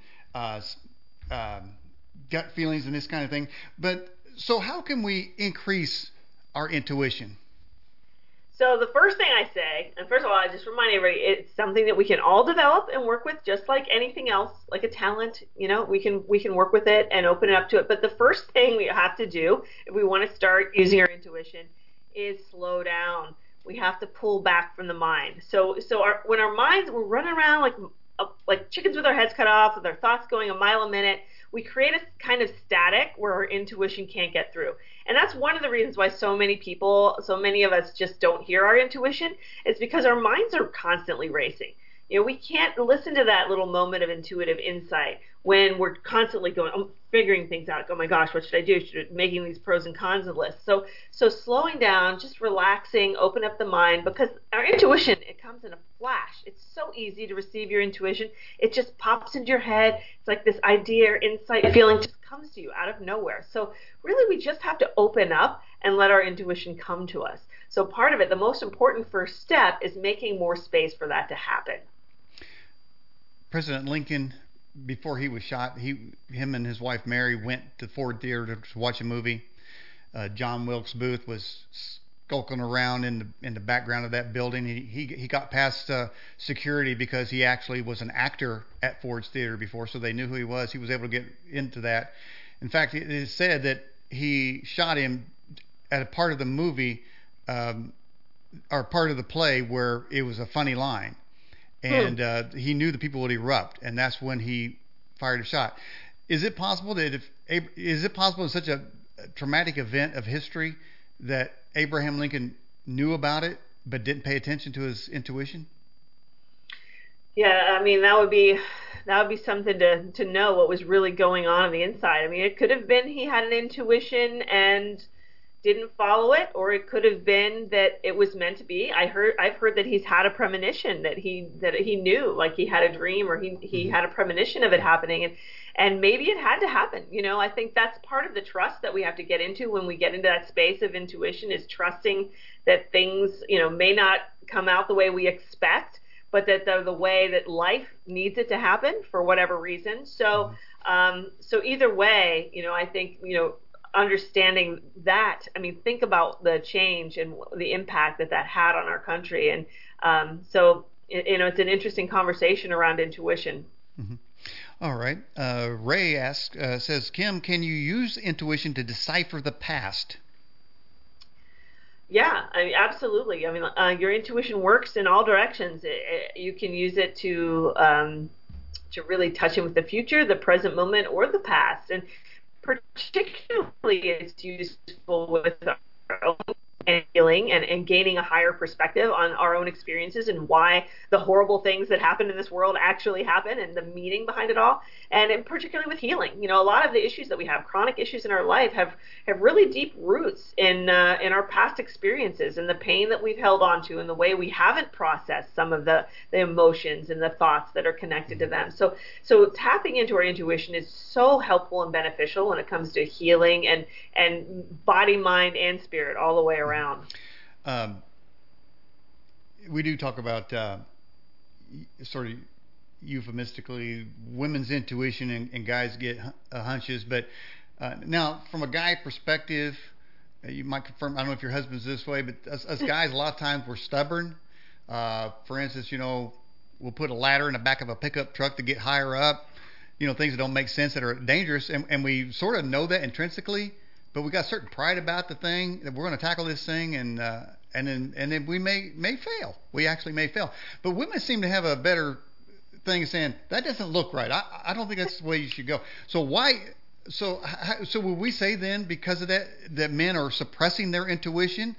S1: and gut feelings and this kind of thing. But so how can we increase our intuition?
S2: So the first thing I say, and first of all, I just remind everybody, it's something that we can all develop and work with, just like anything else, like a talent. We can work with it and open it up to it. But the first thing we have to do if we want to start using our intuition is slow down. We have to pull back from the mind. So when our minds, we're running around like chickens with our heads cut off, with our thoughts going a mile a minute, we create a kind of static where our intuition can't get through. And that's one of the reasons why so many of us just don't hear our intuition. It's because our minds are constantly racing. We can't listen to that little moment of intuitive insight when we're constantly figuring things out. Oh my gosh, what should I do? Making these pros and cons of lists. So slowing down, just relaxing, open up the mind, because our intuition, it comes in a flash. It's so easy to receive your intuition. It just pops into your head. It's like this idea or insight feeling just comes to you out of nowhere. So really, we just have to open up and let our intuition come to us. So part of it, the most important first step, is making more space for that to happen.
S1: President Lincoln, before he was shot, him and his wife Mary went to Ford Theater to watch a movie. John Wilkes Booth was skulking around in the background of that building. He got past security because he actually was an actor at Ford's Theater before, so they knew who he was. He was able to get into that. In fact, it is said that he shot him at a part of the movie or part of the play where it was a funny line. And he knew the people would erupt, and that's when he fired a shot. Is it possible that in such a traumatic event of history that Abraham Lincoln knew about it but didn't pay attention to his intuition?
S2: Yeah, I mean that would be something to know what was really going on the inside. I mean, it could have been he had an intuition and didn't follow it, or it could have been that it was meant to be. I've heard that he's had a premonition, that he knew, like he had a dream, or he
S1: Hmm.
S2: had a premonition of it happening, and maybe it had to happen. I think that's part of the trust that we have to get into when we get into that space of intuition, is trusting that things, may not come out the way we expect, but that they're the way that life needs it to happen for whatever reason. So,
S1: Hmm.
S2: so either way, I think, understanding that, I mean, think about the change and the impact that that had on our country. And so, it's an interesting conversation around intuition.
S1: Hmm. All right. Ray asks, says, Kim, can you use intuition to decipher the past?
S2: Yeah, I mean, absolutely. I mean, your intuition works in all directions. You can use it to really touch in with the future, the present moment, or the past. And particularly, it's useful with our own and healing, and gaining a higher perspective on our own experiences and why the horrible things that happen in this world actually happen, and the meaning behind it all. And particularly with healing, a lot of the issues that we have, chronic issues in our life, have really deep roots in our past experiences, and the pain that we've held on to, and the way we haven't processed some of the emotions and the thoughts that are connected to them. So tapping into our intuition is so helpful and beneficial when it comes to healing, and body, mind, and spirit all the way around.
S1: Um, we do talk about sort of euphemistically women's intuition, and guys get hunches. But now, from a guy perspective, you might confirm. I don't know if your husband's this way, but us guys, a lot of times we're stubborn. For instance, we'll put a ladder in the back of a pickup truck to get higher up. Things that don't make sense, that are dangerous, and we sort of know that intrinsically, but we got certain pride about the thing that we're going to tackle this thing, and then we may fail. We actually may fail. But women seem to have a better thing saying that doesn't look right. I don't think that's the way you should go. So why? So would we say then, because of that men are suppressing their intuition?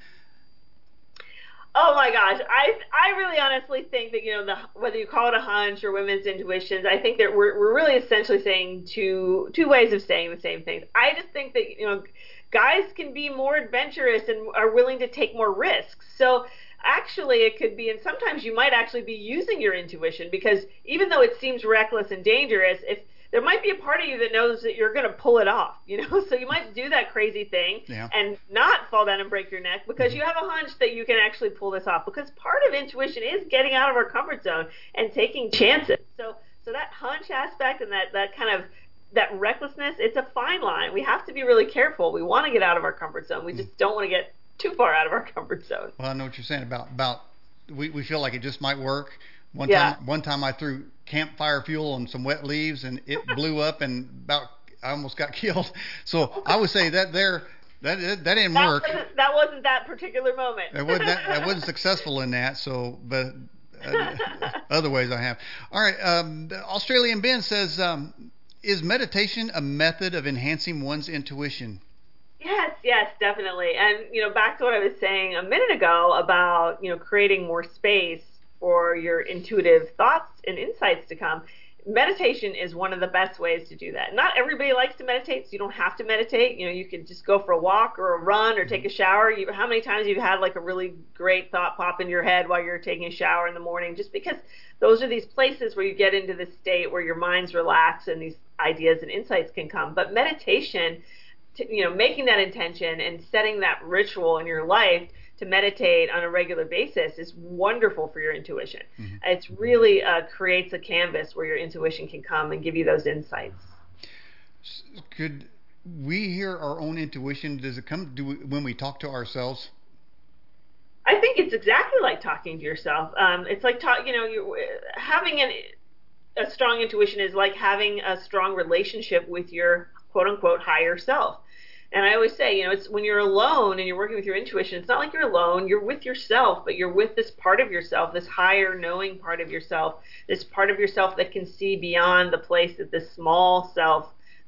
S2: Oh my gosh, I really honestly think that, whether you call it a hunch or women's intuitions, I think that we're really essentially saying two ways of saying the same things. I just think that, guys can be more adventurous and are willing to take more risks. So actually it could be, and sometimes you might actually be using your intuition, because even though it seems reckless and dangerous, if there might be a part of you that knows that you're going to pull it off, so you might do that crazy thing
S1: Yeah.
S2: and not fall down and break your neck, because
S1: Mm-hmm.
S2: you have a hunch that you can actually pull this off, because part of intuition is getting out of our comfort zone and taking chances. So that hunch aspect, and that kind of that recklessness, it's a fine line. We have to be really careful. We want to get out of our comfort zone. We just don't want to get too far out of our comfort zone.
S1: Well, I know what you're saying about we feel like it just might work.
S2: Yeah.
S1: One time I threw campfire fuel on some wet leaves, and it blew up, and I almost got killed. So I would say that didn't work.
S2: That wasn't that particular moment.
S1: I wasn't successful in that. So, but other ways I have. All right. The Australian Ben says, is meditation a method of enhancing one's intuition?
S2: Yes, definitely. And back to what I was saying a minute ago about creating more space for your intuitive thoughts and insights to come. Meditation is one of the best ways to do that. Not everybody likes to meditate, so you don't have to meditate. You can just go for a walk or a run or take a shower. How many times you've had like a really great thought pop into your head while you're taking a shower in the morning? Just because those are these places where you get into this state where your mind's relaxed and these ideas and insights can come. But meditation, making that intention and setting that ritual in your life to meditate on a regular basis is wonderful for your intuition.
S1: Mm-hmm.
S2: It's really creates a canvas where your intuition can come and give you those insights.
S1: Could we hear our own intuition? Does it come when we talk to ourselves?
S2: I think it's exactly like talking to yourself. It's like having a strong intuition is like having a strong relationship with your quote unquote higher self. And I always say, it's when you're alone and you're working with your intuition, it's not like you're alone, you're with yourself, but you're with this part of yourself, this higher knowing part of yourself, this part of yourself that can see beyond the place that this small self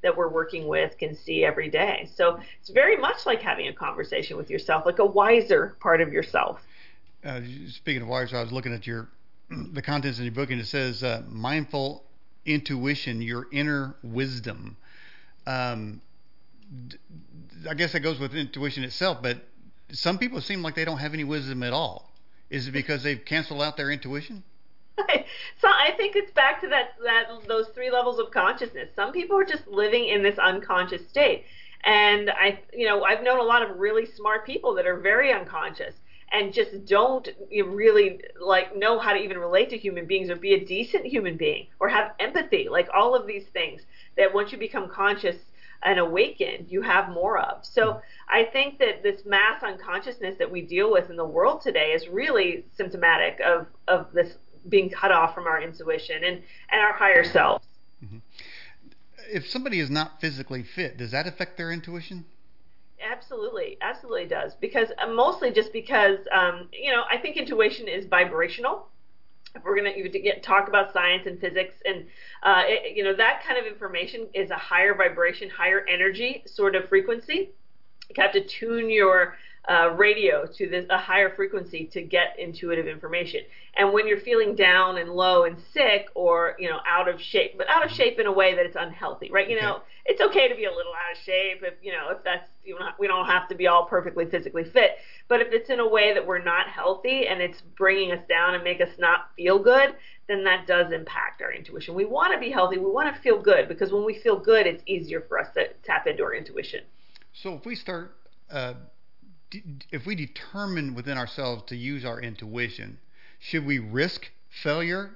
S2: that we're working with can see every day. So it's very much like having a conversation with yourself, like a wiser part of yourself.
S1: Speaking of wiser, I was looking at your the contents in your book, and it says mindful intuition, your inner wisdom. Um, I guess that goes with intuition itself, but some people seem like they don't have any wisdom at all. Is it because they've canceled out their intuition?
S2: So I think it's back to that those three levels of consciousness. Some people are just living in this unconscious state. And I've known a lot of really smart people that are very unconscious and just don't really like know how to even relate to human beings or be a decent human being or have empathy, like all of these things that once you become conscious and awakened, you have more of. So I think that this mass unconsciousness that we deal with in the world today is really symptomatic of this being cut off from our intuition and our higher selves.
S1: Hmm. If somebody is not physically fit, does that affect their intuition?
S2: Absolutely does. Because mostly just because I think intuition is vibrational. If we're going to talk about science and physics, and that kind of information is a higher vibration, higher energy sort of frequency. You have to tune your radio to a higher frequency to get intuitive information. And when you're feeling down and low and sick, or out of shape, but out of shape in a way that it's unhealthy, right?
S1: Okay.
S2: It's okay to be a little out of shape if that's we don't have to be all perfectly physically fit. But if it's in a way that we're not healthy and it's bringing us down and make us not feel good, then that does impact our intuition. We want to be healthy. We want to feel good, because when we feel good, it's easier for us to tap into our intuition.
S1: So if we start, if we determine within ourselves to use our intuition, should we risk failure?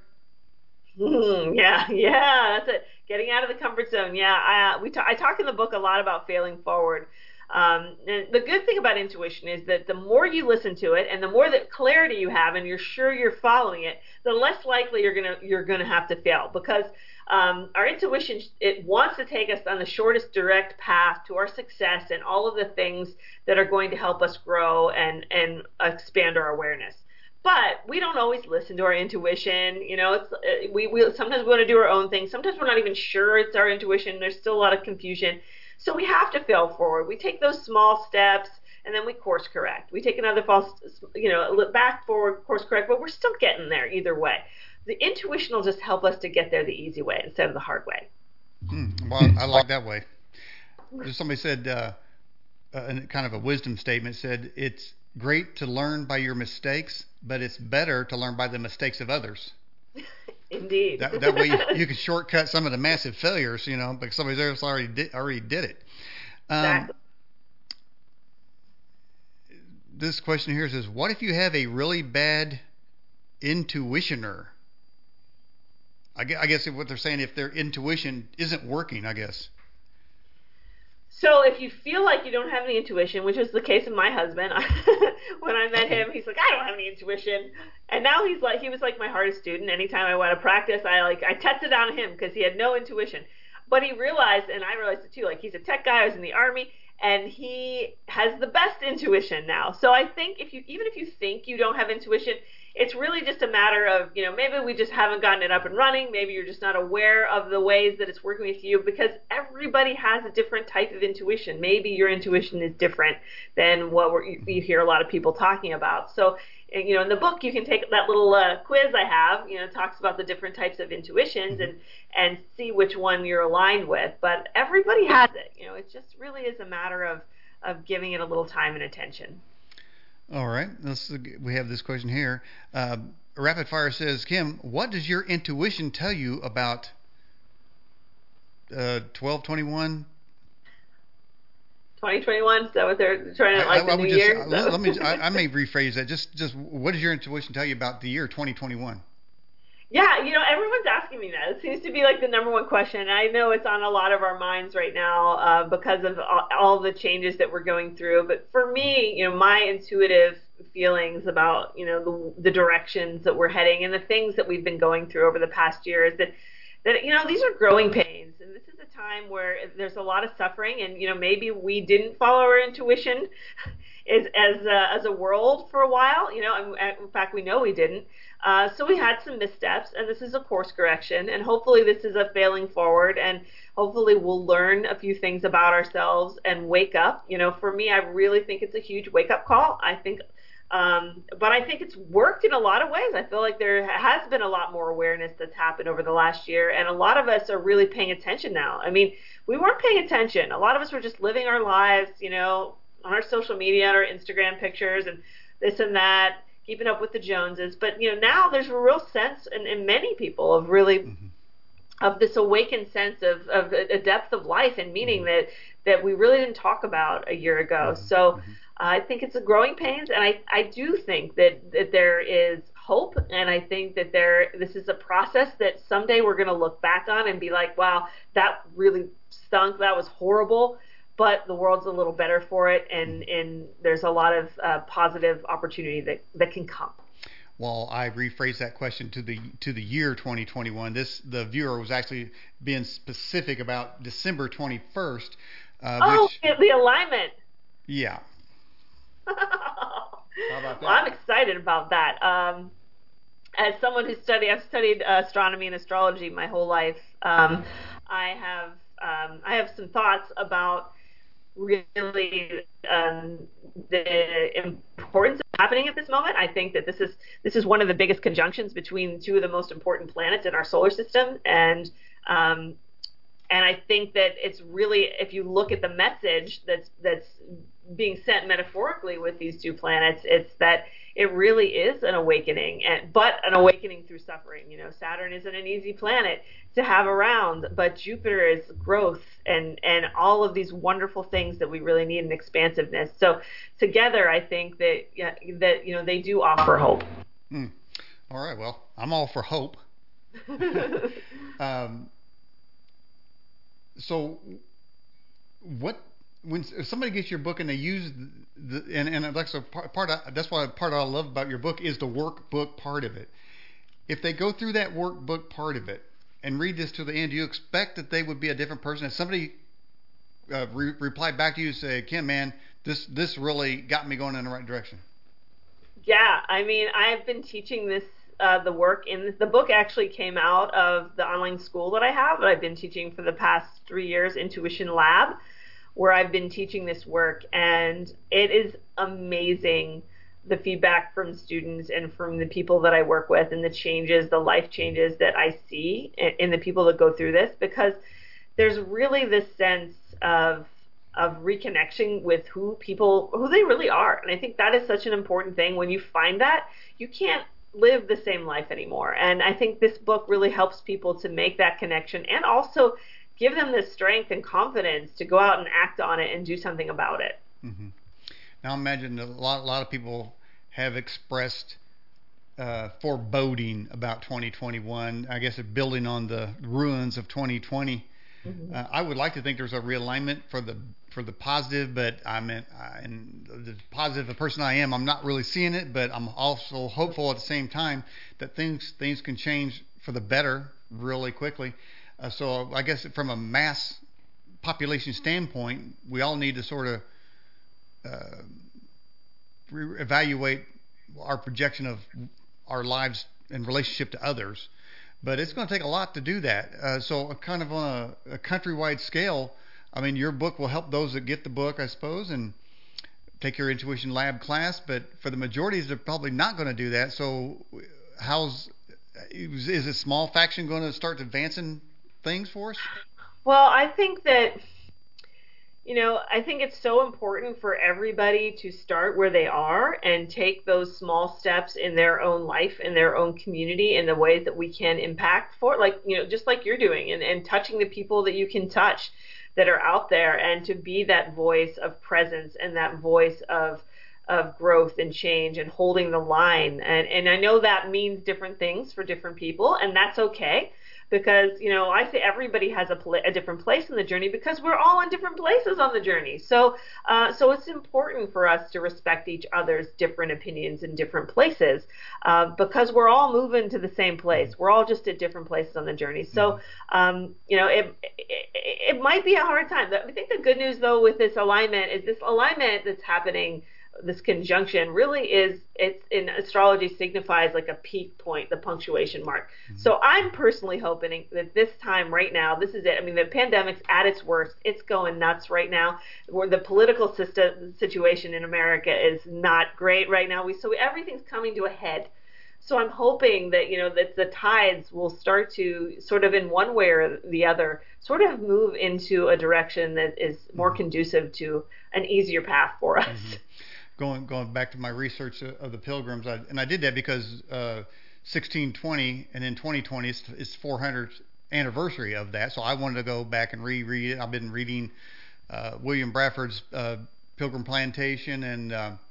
S2: Yeah, that's it. Getting out of the comfort zone. Yeah, I talk in the book a lot about failing forward. And the good thing about intuition is that the more you listen to it, and the more that clarity you have, and you're sure you're following it, the less likely you're gonna have to fail, because our intuition, it wants to take us on the shortest direct path to our success and all of the things that are going to help us grow and expand our awareness. But we don't always listen to our intuition. We sometimes we want to do our own thing. Sometimes we're not even sure it's our intuition. There's still a lot of confusion. So we have to fail forward. We take those small steps, and then we course correct. We take another back forward, course correct, but we're still getting there either way. The intuition will just help us to get there the easy way instead of the hard way.
S1: Well, I like that way. Somebody said, kind of a wisdom statement, said it's great to learn by your mistakes, but it's better to learn by the mistakes of others.
S2: Indeed.
S1: That way you can shortcut some of the massive failures, because somebody else already did it.
S2: Exactly.
S1: This question here says, what if you have a really bad intuitioner? I guess what they're saying, if their intuition isn't working, I guess.
S2: So if you feel like you don't have any intuition, which was the case of my husband, when I met him, he's like, I don't have any intuition. And now he was like my hardest student. Anytime I went to practice, I tested on him because he had no intuition. But he realized, and I realized it too, like he's a tech guy, I was in the Army, and he has the best intuition now. So I think even if you think you don't have intuition, it's really just a matter of, maybe we just haven't gotten it up and running. Maybe you're just not aware of the ways that it's working with you, because everybody has a different type of intuition. Maybe your intuition is different than what you hear a lot of people talking about. So, in the book, you can take that little quiz I have, it talks about the different types of intuitions and see which one you're aligned with. But everybody has it. It just really is a matter of giving it a little time and attention.
S1: All right. We have this question here. Rapid Fire says, Kim, what does your intuition tell you about 12/21?
S2: 2021? Is that what they're trying to the new year?
S1: I may rephrase that. Just what does your intuition tell you about the year 2021?
S2: Yeah, everyone's asking me that. It seems to be like the number one question. I know it's on a lot of our minds right now because of all the changes that we're going through. But for me, my intuitive feelings about, the directions that we're heading and the things that we've been going through over the past year is that these are growing pains. And this is a time where there's a lot of suffering, and, maybe we didn't follow our intuition as a world for a while. In fact, we know we didn't. So we had some missteps, and this is a course correction, and hopefully this is a failing forward, and hopefully we'll learn a few things about ourselves and wake up. For me, I really think it's a huge wake up call. But I think it's worked in a lot of ways. I feel like there has been a lot more awareness that's happened over the last year, and a lot of us are really paying attention now. I mean, we weren't paying attention. A lot of us were just living our lives, on our social media, on our Instagram pictures, and this and that, keeping up with the Joneses. But now there's a real sense in many people of really of this awakened sense of a depth of life and meaning that we really didn't talk about a year ago. So I think it's a growing pains, and I do think that there is hope, and I think that this is a process that someday we're going to look back on and be like, wow, that really stunk, that was horrible, but the world's a little better for it, and there's a lot of positive opportunity that can come.
S1: Well, I rephrased that question to the year 2021. The viewer was actually being specific about December 21st.
S2: The alignment.
S1: Yeah. How about that?
S2: Well, I'm excited about that. As someone I've studied astronomy and astrology my whole life. I have some thoughts about really the importance of happening at this moment. I think that this is one of the biggest conjunctions between two of the most important planets in our solar system, and I think that it's really, if you look at the message that's being sent metaphorically with these two planets, it's that it really is an awakening, but an awakening through suffering. Saturn isn't an easy planet to have around, but Jupiter is growth and all of these wonderful things that we really need in expansiveness. So together, I think that they do offer hope.
S1: All right. Well, I'm all for hope. So when somebody gets your book and they use and Alexa, that's why part I love about your book is the workbook part of it. If they go through that workbook part of it and read this to the end, do you expect that they would be a different person? If somebody replied back to you and say, Kim, man, this really got me going in the right direction.
S2: Yeah, I mean, I've been teaching this the work in the book actually came out of the online school that I have, that I've been teaching for the past 3 years, Intuition Lab, where I've been teaching this work, and it is amazing, the feedback from students and from the people that I work with, and the life changes that I see in the people that go through this, because there's really this sense of reconnection with who they really are. And I think that is such an important thing. When you find that, you can't live the same life anymore. And I think this book really helps people to make that connection, and also give them the strength and confidence to go out and act on it and do something about it.
S1: Mm-hmm. Now, I imagine a lot of people have expressed foreboding about 2021. I guess building on the ruins of 2020. Mm-hmm. I would like to think there's a realignment for the positive, but and the positive, the person I am, I'm not really seeing it. But I'm also hopeful at the same time that things can change for the better really quickly. So I guess from a mass population standpoint, we all need to sort of evaluate our projection of our lives in relationship to others. But it's going to take a lot to do that. So kind of on a countrywide scale, I mean, your book will help those that get the book, I suppose, and take your Intuition Lab class. But for the majorities, they're probably not going to do that. So is a small faction going to start advancing things for us?
S2: Well, I think that, I think it's so important for everybody to start where they are and take those small steps in their own life, in their own community, in the ways that we can impact just like you're doing, and touching the people that you can touch that are out there, and to be that voice of presence and that voice of growth and change and holding the line. And I know that means different things for different people, and that's okay. Because, I say everybody has a different place in the journey, because we're all in different places on the journey. So it's important for us to respect each other's different opinions in different places, because we're all moving to the same place. We're all just at different places on the journey. So, it might be a hard time. I think the good news, though, with this alignment is this alignment that's happening this conjunction really it's in astrology signifies like a peak point, the punctuation mark. Mm-hmm. So I'm personally hoping that this time right now, this is it. I mean, the pandemic's at its worst. It's going nuts right now. Where the political situation in America is not great right now. So everything's coming to a head. So I'm hoping that, that the tides will start to sort of in one way or the other sort of move into a direction that is more conducive to an easier path for us.
S1: Mm-hmm. Going back to my research of the Pilgrims, I did that because 1620 and then 2020 is 400th anniversary of that. So I wanted to go back and reread it. I've been reading William Bradford's Pilgrim Plantation and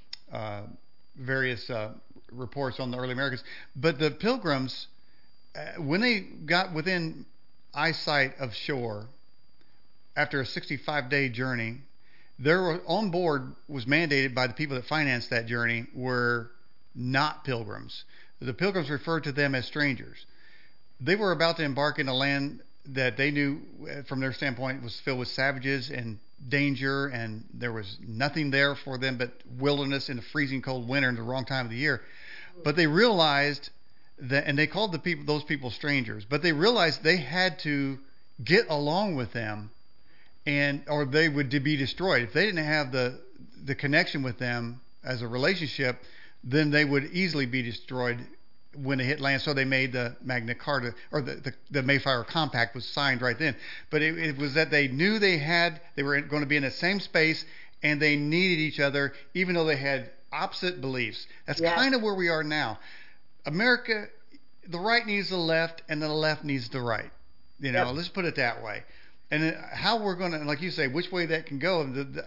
S1: various reports on the early Americans. But the Pilgrims, when they got within eyesight of shore after a 65-day journey, on board was mandated by the people that financed that journey were not pilgrims. The Pilgrims referred to them as strangers. They were about to embark in a land that they knew from their standpoint was filled with savages and danger, and there was nothing there for them but wilderness in the freezing cold winter in the wrong time of the year. But they realized that, and they called those people strangers, but they realized they had to get along with them, or they would be destroyed. If they didn't have the connection with them as a relationship, then they would easily be destroyed when they hit land. So they made the Magna Carta, or the Mayflower Compact was signed right then. But it was that they knew they were going to be in the same space, and they needed each other, even though they had opposite beliefs. That's kind of where we are now. America, the right needs the left, and the left needs the right. Let's put it that way. And how we're going to, like you say, which way that can go,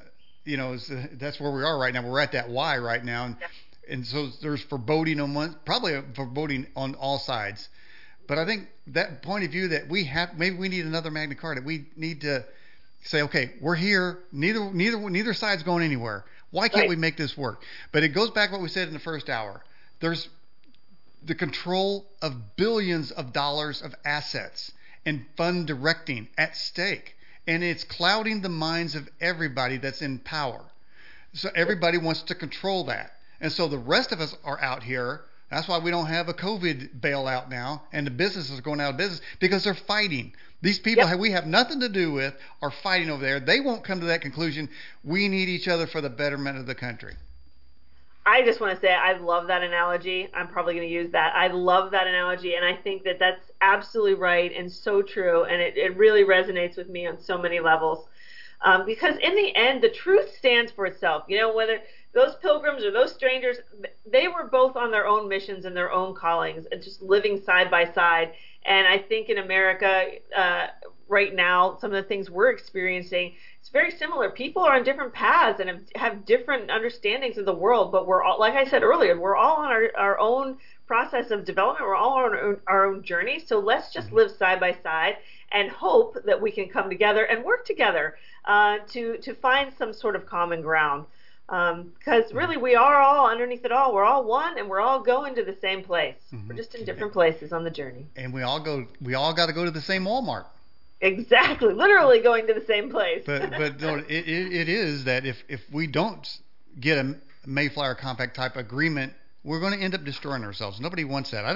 S1: that's where we are right now. We're at that Y right now. And so there's foreboding probably foreboding on all sides. But I think that point of view that maybe we need another Magna Carta. We need to say, okay, we're here. Neither side's going anywhere. Why can't we make this work? But it goes back to what we said in the first hour. There's the control of billions of dollars of assets and fund directing at stake. And it's clouding the minds of everybody that's in power. So everybody wants to control that. And so the rest of us are out here. That's why we don't have a COVID bailout now, and the businesses are going out of business because they're fighting. These people we have nothing to do with are fighting over there. They won't come to that conclusion. We need each other for the betterment of the country.
S2: I just want to say I love that analogy. I'm probably going to use that. I love that analogy, and I think that that's absolutely right and so true, and it really resonates with me on so many levels. Because in the end, the truth stands for itself. Whether those pilgrims or those strangers, they were both on their own missions and their own callings and just living side by side. And I think in America right now, some of the things we're experiencing, it's very similar. People are on different paths and have different understandings of the world. But we're all, like I said earlier, we're all on our own process of development. We're all on our own journey. So let's just live side by side and hope that we can come together and work together to find some sort of common ground. Because really we are all underneath it all. We're all one, and we're all going to the same place. Mm-hmm. We're just in different places on the journey.
S1: And we all got to go to the same Walmart.
S2: Exactly, literally going to the same place.
S1: But no, it is that if we don't get a Mayflower Compact type agreement, we're going to end up destroying ourselves. Nobody wants that. I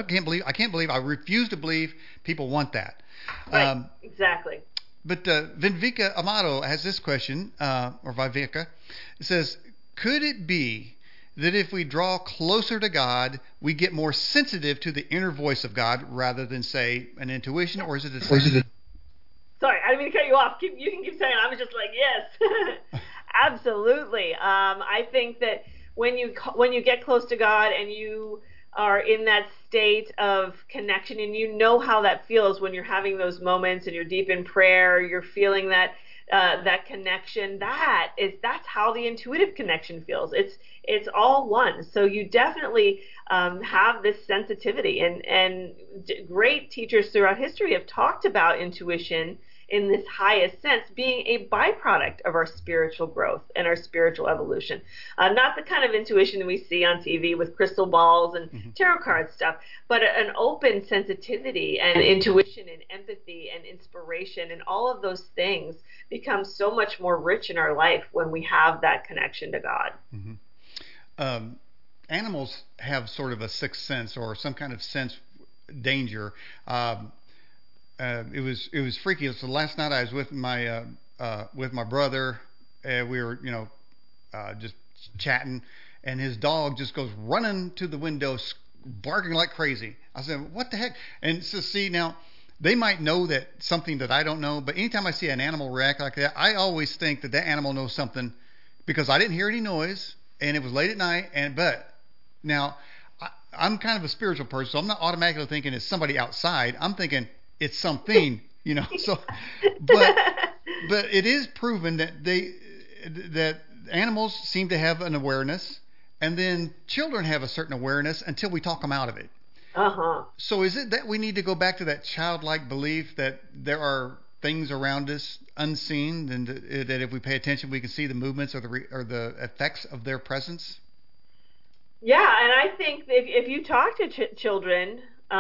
S1: refuse to believe people want that.
S2: Right, exactly.
S1: But Vinvika Amato has this question, or Viveka. It says, could it be that if we draw closer to God, we get more sensitive to the inner voice of God rather than, say, an intuition, or is it the same?
S2: Sorry, I didn't mean to cut you off. You can keep saying it. I was just like, yes. Absolutely. I think that when you get close to God and you are in that state of connection, and you know how that feels when you're having those moments and you're deep in prayer, you're feeling that connection. That's how the intuitive connection feels. It's all one. So you definitely have this sensitivity, and great teachers throughout history have talked about intuition in this highest sense being a byproduct of our spiritual growth and our spiritual evolution. Not the kind of intuition that we see on TV with crystal balls and tarot card stuff, but an open sensitivity and intuition and empathy and inspiration, and all of those things become so much more rich in our life when we have that connection to God.
S1: Mm-hmm. um, animals have sort of a sixth sense or some kind of sense danger. Um, it was freaky. So last night I was with my brother. We were just chatting, and his dog just goes running to the window, barking like crazy. I said, "What the heck?" And so see now. They might know that something that I don't know, but anytime I see an animal react like that, I always think that that animal knows something because I didn't hear any noise and it was late at night. And but now I'm kind of a spiritual person, so I'm not automatically thinking it's somebody outside. I'm thinking it's something, So, but but it is proven that animals seem to have an awareness, and then children have a certain awareness until we talk them out of it.
S2: Uh-huh.
S1: So is it that we need to go back to that childlike belief that there are things around us unseen, and that if we pay attention, we can see the movements or the effects of their presence?
S2: Yeah, and I think if you talk to children,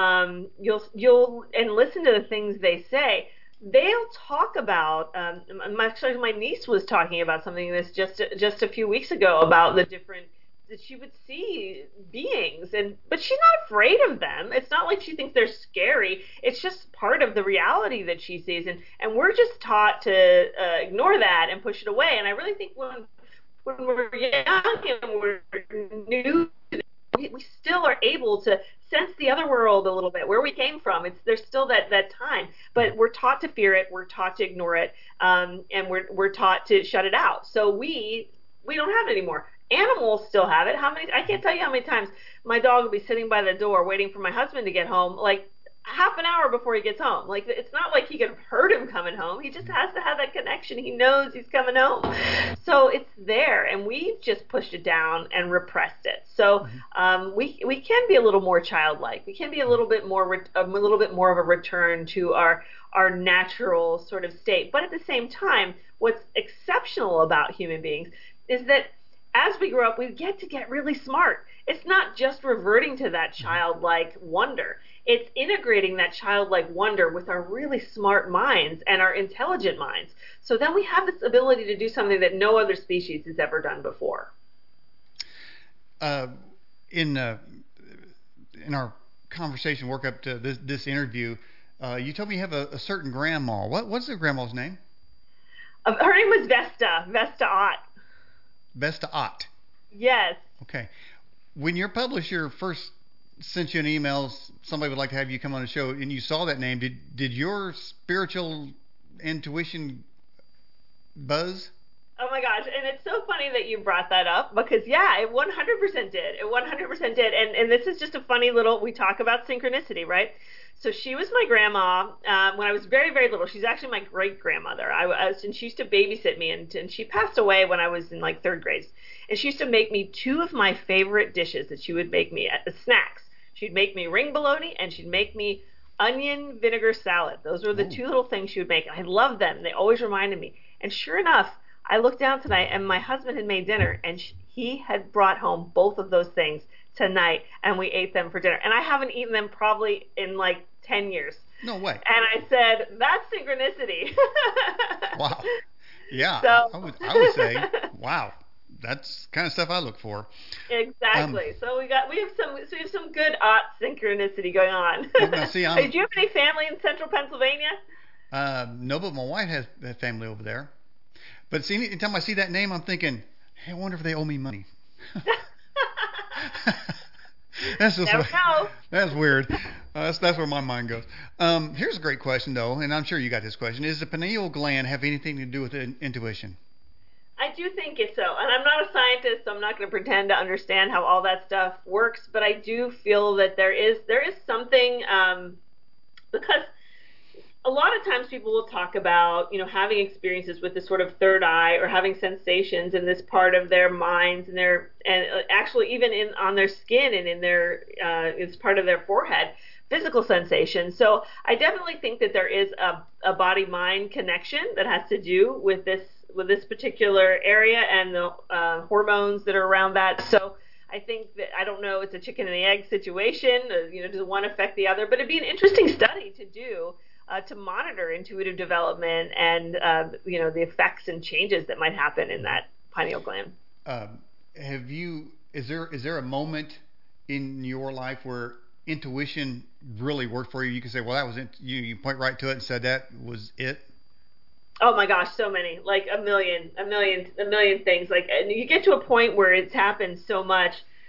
S2: you'll and listen to the things they say. They'll talk about. Actually, my niece was talking about something this just a few weeks ago about the different that she would see beings, and but she's not afraid of them. It's not like she thinks they're scary. It's just part of the reality that she sees, and we're just taught to ignore that and push it away. And I really think when we're young and we're new, we still are able to sense the other world a little bit, where we came from. There's still that time, but we're taught to fear it, we're taught to ignore it, and we're taught to shut it out. So we don't have it anymore. Animals still have it. I can't tell you how many times my dog will be sitting by the door waiting for my husband to get home, like half an hour before he gets home. Like, it's not like he could have heard him coming home. He just has to have that connection. He knows he's coming home. So it's there, and we've just pushed it down and repressed it. So we can be a little more childlike. We can be a little bit more of a return to our natural sort of state. But at the same time, what's exceptional about human beings is that as we grow up, we get to get really smart. It's not just reverting to that childlike wonder. It's integrating that childlike wonder with our really smart minds and our intelligent minds. So then we have this ability to do something that no other species has ever done before.
S1: Uh, in our conversation, work up to this interview, you told me you have a certain grandma. What's the grandma's name?
S2: Her name was Vesta Ott.
S1: Vesta Ott.
S2: Yes.
S1: Okay. When your publisher first sent you an email, somebody would like to have you come on the show, and you saw that name, did your spiritual intuition buzz?
S2: Oh my gosh, and it's so funny that you brought that up because yeah, it 100% did. It 100% did. And this is just a funny little, we talk about synchronicity, right? So she was my grandma when I was very, very little. She's actually my great grandmother. And she used to babysit me, and she passed away when I was in like third grade. And she used to make me two of my favorite dishes that she would make me at the snacks. She'd make me ring bologna, and she'd make me onion vinegar salad. Those were the two little things she would make. I loved them. They always reminded me. And sure enough, I looked down tonight, and my husband had made dinner, and he had brought home both of those things tonight, and we ate them for dinner. And I haven't eaten them probably in like 10 years.
S1: No way.
S2: And I said, that's synchronicity.
S1: Wow. Yeah.
S2: So,
S1: I would say, wow. That's kind of stuff I look for.
S2: Exactly. So we have some good Ott synchronicity going on.
S1: Now, see,
S2: do you have any family in central Pennsylvania?
S1: No, but my wife has family over there. But see, anytime I see that name, I'm thinking, hey, I wonder if they owe me money. That's just
S2: Never know.
S1: That's weird. That's where my mind goes. Here's a great question, though, and I'm sure you got this question. Does the pineal gland have anything to do with intuition?
S2: I do think it's so. And I'm not a scientist, so I'm not going to pretend to understand how all that stuff works, but I do feel that there is something, because a lot of times people will talk about, having experiences with this sort of third eye or having sensations in this part of their minds and actually even on their skin and in their it's part of their forehead, physical sensations. So I definitely think that there is a body-mind connection that has to do with this particular area and the hormones that are around that. So I think that, I don't know, it's a chicken and the egg situation. Does one affect the other? But it'd be an interesting study to do. To monitor intuitive development and the effects and changes that might happen in that pineal gland.
S1: Have you is there a moment in your life where intuition really worked for you? You can say, well, that was it. You point right to it and said that was it.
S2: Oh my gosh, so many, like a million things. Like, and you get to a point where it's happened so much.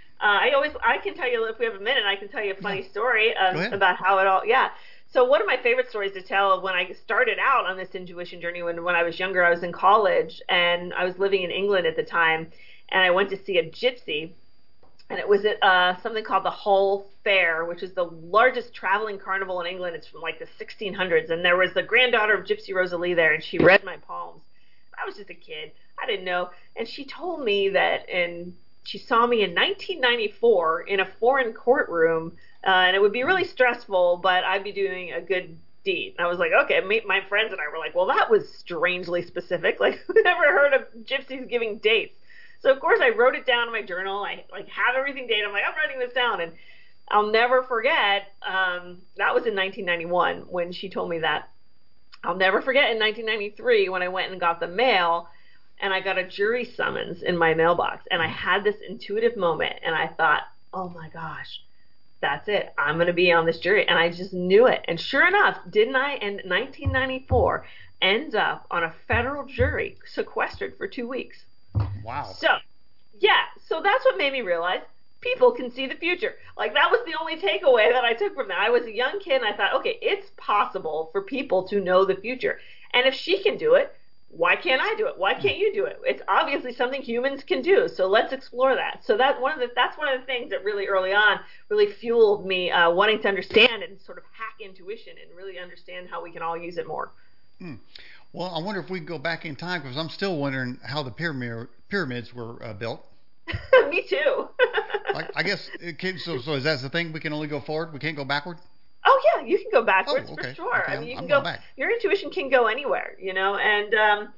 S2: I can tell you, if we have a minute, I can tell you a
S1: Yeah,
S2: funny story
S1: go ahead.
S2: about how it all. Yeah. So one of my favorite stories to tell of when I started out on this intuition journey, when I was younger, I was in college and I was living in England at the time, and I went to see a gypsy, and it was at something called the Hull Fair, which is the largest traveling carnival in England. It's from like the 1600s, and there was the granddaughter of Gypsy Rosalie there, and she read my palms. I was just a kid, I didn't know, and she told me that, and she saw me in 1994 in a foreign courtroom, and it would be really stressful, but I'd be doing a good deed. And I was like, okay. My friends and I were like, well, that was strangely specific. Like, who never heard of gypsies giving dates? So of course I wrote it down in my journal. I like have everything dated. I'm like, I'm writing this down, and I'll never forget. That was in 1991 when she told me that. I'll never forget in 1993 when I went and got the mail, and I got a jury summons in my mailbox, and I had this intuitive moment, and I thought, oh my gosh, that's it. I'm going to be on this jury, and I just knew it. And sure enough, didn't I? In 1994, ends up on a federal jury, sequestered for 2 weeks.
S1: Wow.
S2: So, yeah, so that's what made me realize people can see the future. Like, that was the only takeaway that I took from that. I was a young kid, and I thought, okay, it's possible for people to know the future. And if she can do it, why can't I do it? Why can't you do it? It's obviously something humans can do. So let's explore that. So that's one of the things that really early on really fueled me wanting to understand and sort of hack intuition and really understand how we can all use it more.
S1: Hmm. Well, I wonder if we can go back in time because I'm still wondering how the pyramids were built.
S2: Me too.
S1: I guess so is that the thing? We can only go forward. We can't go backward.
S2: Oh yeah, you can go backwards
S1: Oh, okay.
S2: for sure.
S1: Okay,
S2: I mean, you
S1: I'm
S2: can
S1: going
S2: go.
S1: back.
S2: Your intuition can go anywhere, and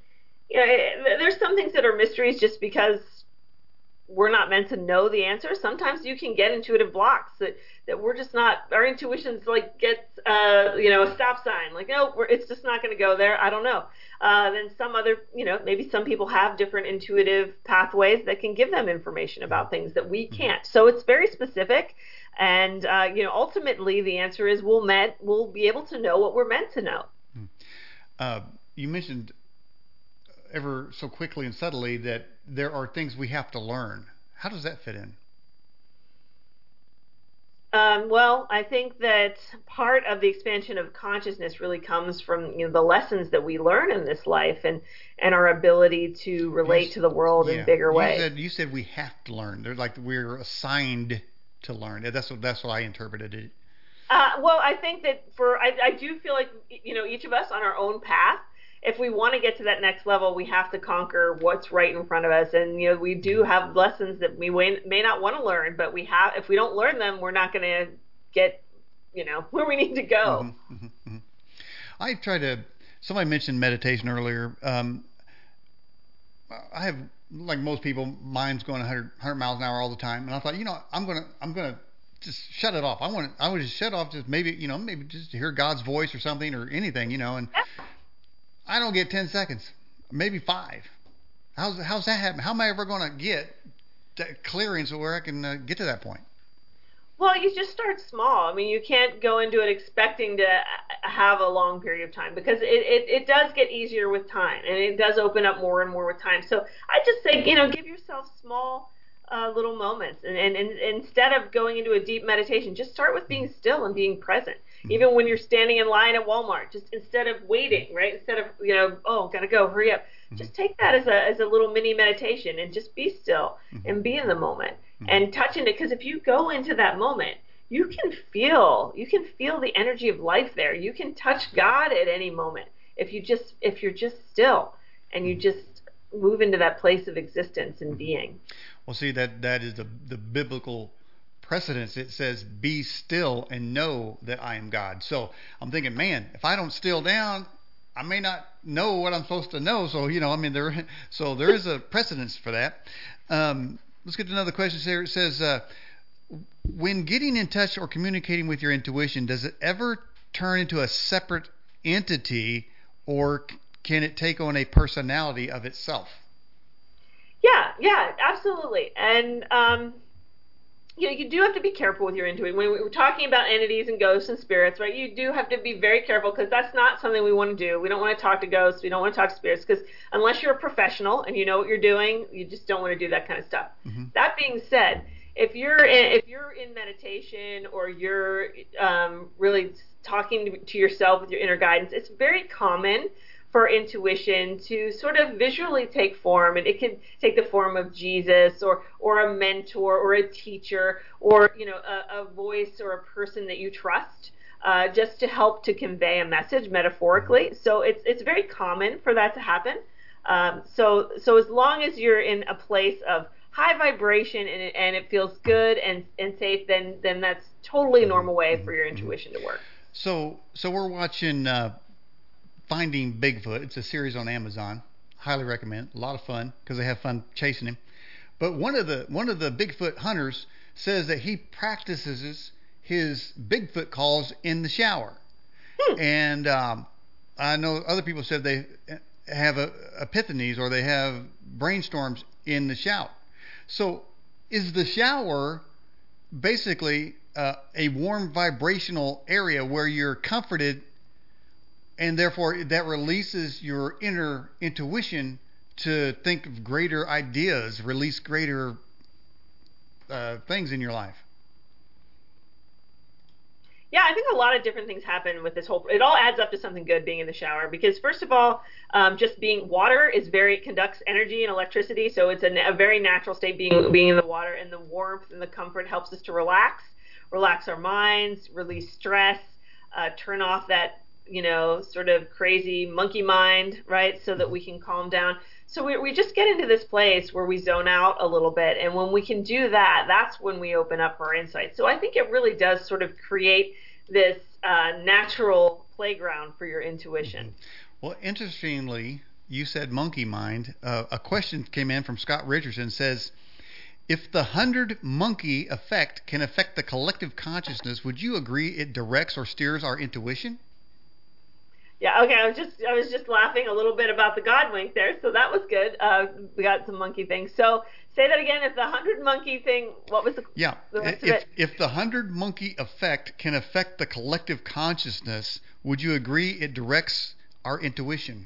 S2: there's some things that are mysteries just because we're not meant to know the answer. Sometimes you can get intuitive blocks that we're just not. Our intuition's like gets a stop sign. Like, no, it's just not going to go there. I don't know. Then some other, maybe some people have different intuitive pathways that can give them information about things that we can't. So it's very specific. And ultimately, the answer is we'll be able to know what we're meant to know.
S1: You mentioned ever so quickly and subtly that there are things we have to learn. How does that fit in?
S2: Well, I think that part of the expansion of consciousness really comes from the lessons that we learn in this life and our ability to relate to the world in bigger ways.
S1: You said we have to learn. They're like we're assigned to learn. That's what I interpreted it.
S2: Well, I think that I do feel like each of us on our own path. If we want to get to that next level, we have to conquer what's right in front of us. And we do have lessons that we may not want to learn, but if we don't learn them, we're not going to get where we need to go.
S1: Mm-hmm, mm-hmm, mm-hmm. Somebody mentioned meditation earlier. I have, like most people, mine's going 100 miles an hour all the time, and I thought, I'm gonna just shut it off. I would just shut off, just maybe just to hear God's voice or something or anything, and I don't get 10 seconds, maybe 5. How's that happen? How am I ever going to get that clearance where I can get to that point?
S2: Well, you just start small. I mean, you can't go into it expecting to have a long period of time because it does get easier with time, and it does open up more and more with time. So I just say, give yourself small little moments, and instead of going into a deep meditation, just start with being still and being present. Mm-hmm. Even when you're standing in line at Walmart, just instead of waiting, right? Instead of gotta go, hurry up. Mm-hmm. Just take that as a little mini meditation and just be still and be in the moment and touch into it. Because if you go into that moment, you can feel the energy of life there. You can touch God at any moment if you're just still and you just move into that place of existence and being.
S1: Well, see, that is the biblical precedence. It says, "Be still and know that I am God." So I'm thinking, man, if I don't still down, I may not know what I'm supposed to know. So there is a precedence for that. Let's get to another question here. It says, when getting in touch or communicating with your intuition, does it ever turn into a separate entity, or can it take on a personality of itself?
S2: Yeah, yeah, absolutely. And you do have to be careful with your intuition. When we were talking about entities and ghosts and spirits, right? You do have to be very careful because that's not something we want to do. We don't want to talk to ghosts. We don't want to talk to spirits because unless you're a professional and you know what you're doing, you just don't want to do that kind of stuff.
S1: Mm-hmm.
S2: That being said, if you're in meditation or you're really talking to yourself with your inner guidance, it's very common for intuition to sort of visually take form, and it can take the form of Jesus or a mentor or a teacher or a voice or a person that you trust, just to help to convey a message metaphorically. So it's very common for that to happen. So as long as you're in a place of high vibration and it feels good and safe, then that's totally a normal way for your intuition to work.
S1: So we're watching Finding Bigfoot. It's a series on Amazon. Highly recommend. A lot of fun because they have fun chasing him. But one of the Bigfoot hunters says that he practices his Bigfoot calls in the shower. And I know other people said they have epiphanies or they have brainstorms in the shower. So is the shower basically a warm vibrational area where you're comforted, and therefore that releases your inner intuition to think of greater ideas, release greater things in your life?
S2: Yeah, I think a lot of different things happen with this whole. It all adds up to something good being in the shower because, first of all, just being water conducts energy and electricity, so it's a very natural state being in the water, and the warmth and the comfort helps us to relax our minds, release stress, turn off that sort of crazy monkey mind, right? So that we can calm down. So we just get into this place where we zone out a little bit. And when we can do that, that's when we open up our insight. So I think it really does sort of create this natural playground for your intuition.
S1: Well, interestingly, you said monkey mind. A question came in from Scott Richardson, says, if the 100 monkey effect can affect the collective consciousness, would you agree it directs or steers our intuition?
S2: Yeah, okay. I was just laughing a little bit about the God wink there, so that was good. We got some monkey things. So say that again. If the 100 monkey thing, what was the rest of it?
S1: If the 100 monkey effect can affect the collective consciousness, would you agree it directs our intuition?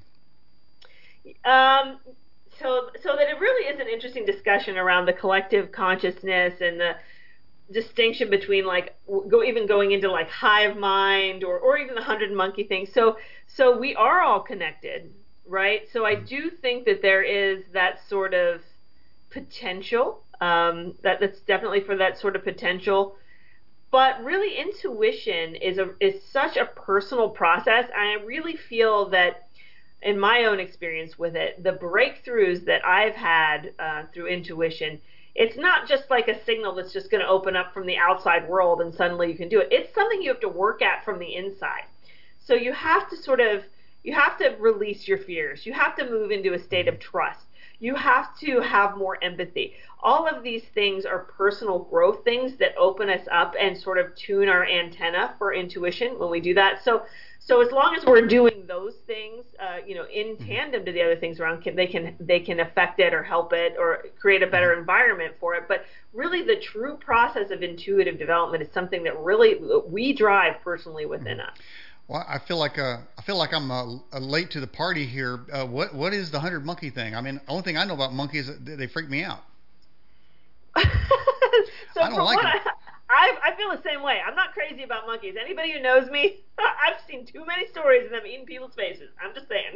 S2: So that it really is an interesting discussion around the collective consciousness and the distinction between even going into like hive mind or even the 100 monkey thing. So we are all connected, right? So I do think that there is that sort of potential, that's definitely for that sort of potential. But really, intuition is such a personal process, and I really feel that in my own experience with it, the breakthroughs that I've had through intuition, it's not just like a signal that's just going to open up from the outside world and suddenly you can do it. It's something you have to work at from the inside. So you have to release your fears. You have to move into a state of trust. You have to have more empathy. All of these things are personal growth things that open us up and sort of tune our antenna for intuition when we do that. So as long as we're doing those things, in tandem to the other things around, they can affect it or help it or create a better environment for it. But really, the true process of intuitive development is something that really we drive personally within us.
S1: Well, I feel like I'm late to the party here. What is the 100 monkey thing? I mean, the only thing I know about monkeys is that they freak me out.
S2: So
S1: I don't like them.
S2: I feel the same way. I'm not crazy about monkeys. Anybody who knows me, I've seen too many stories of them eating people's faces. I'm just saying.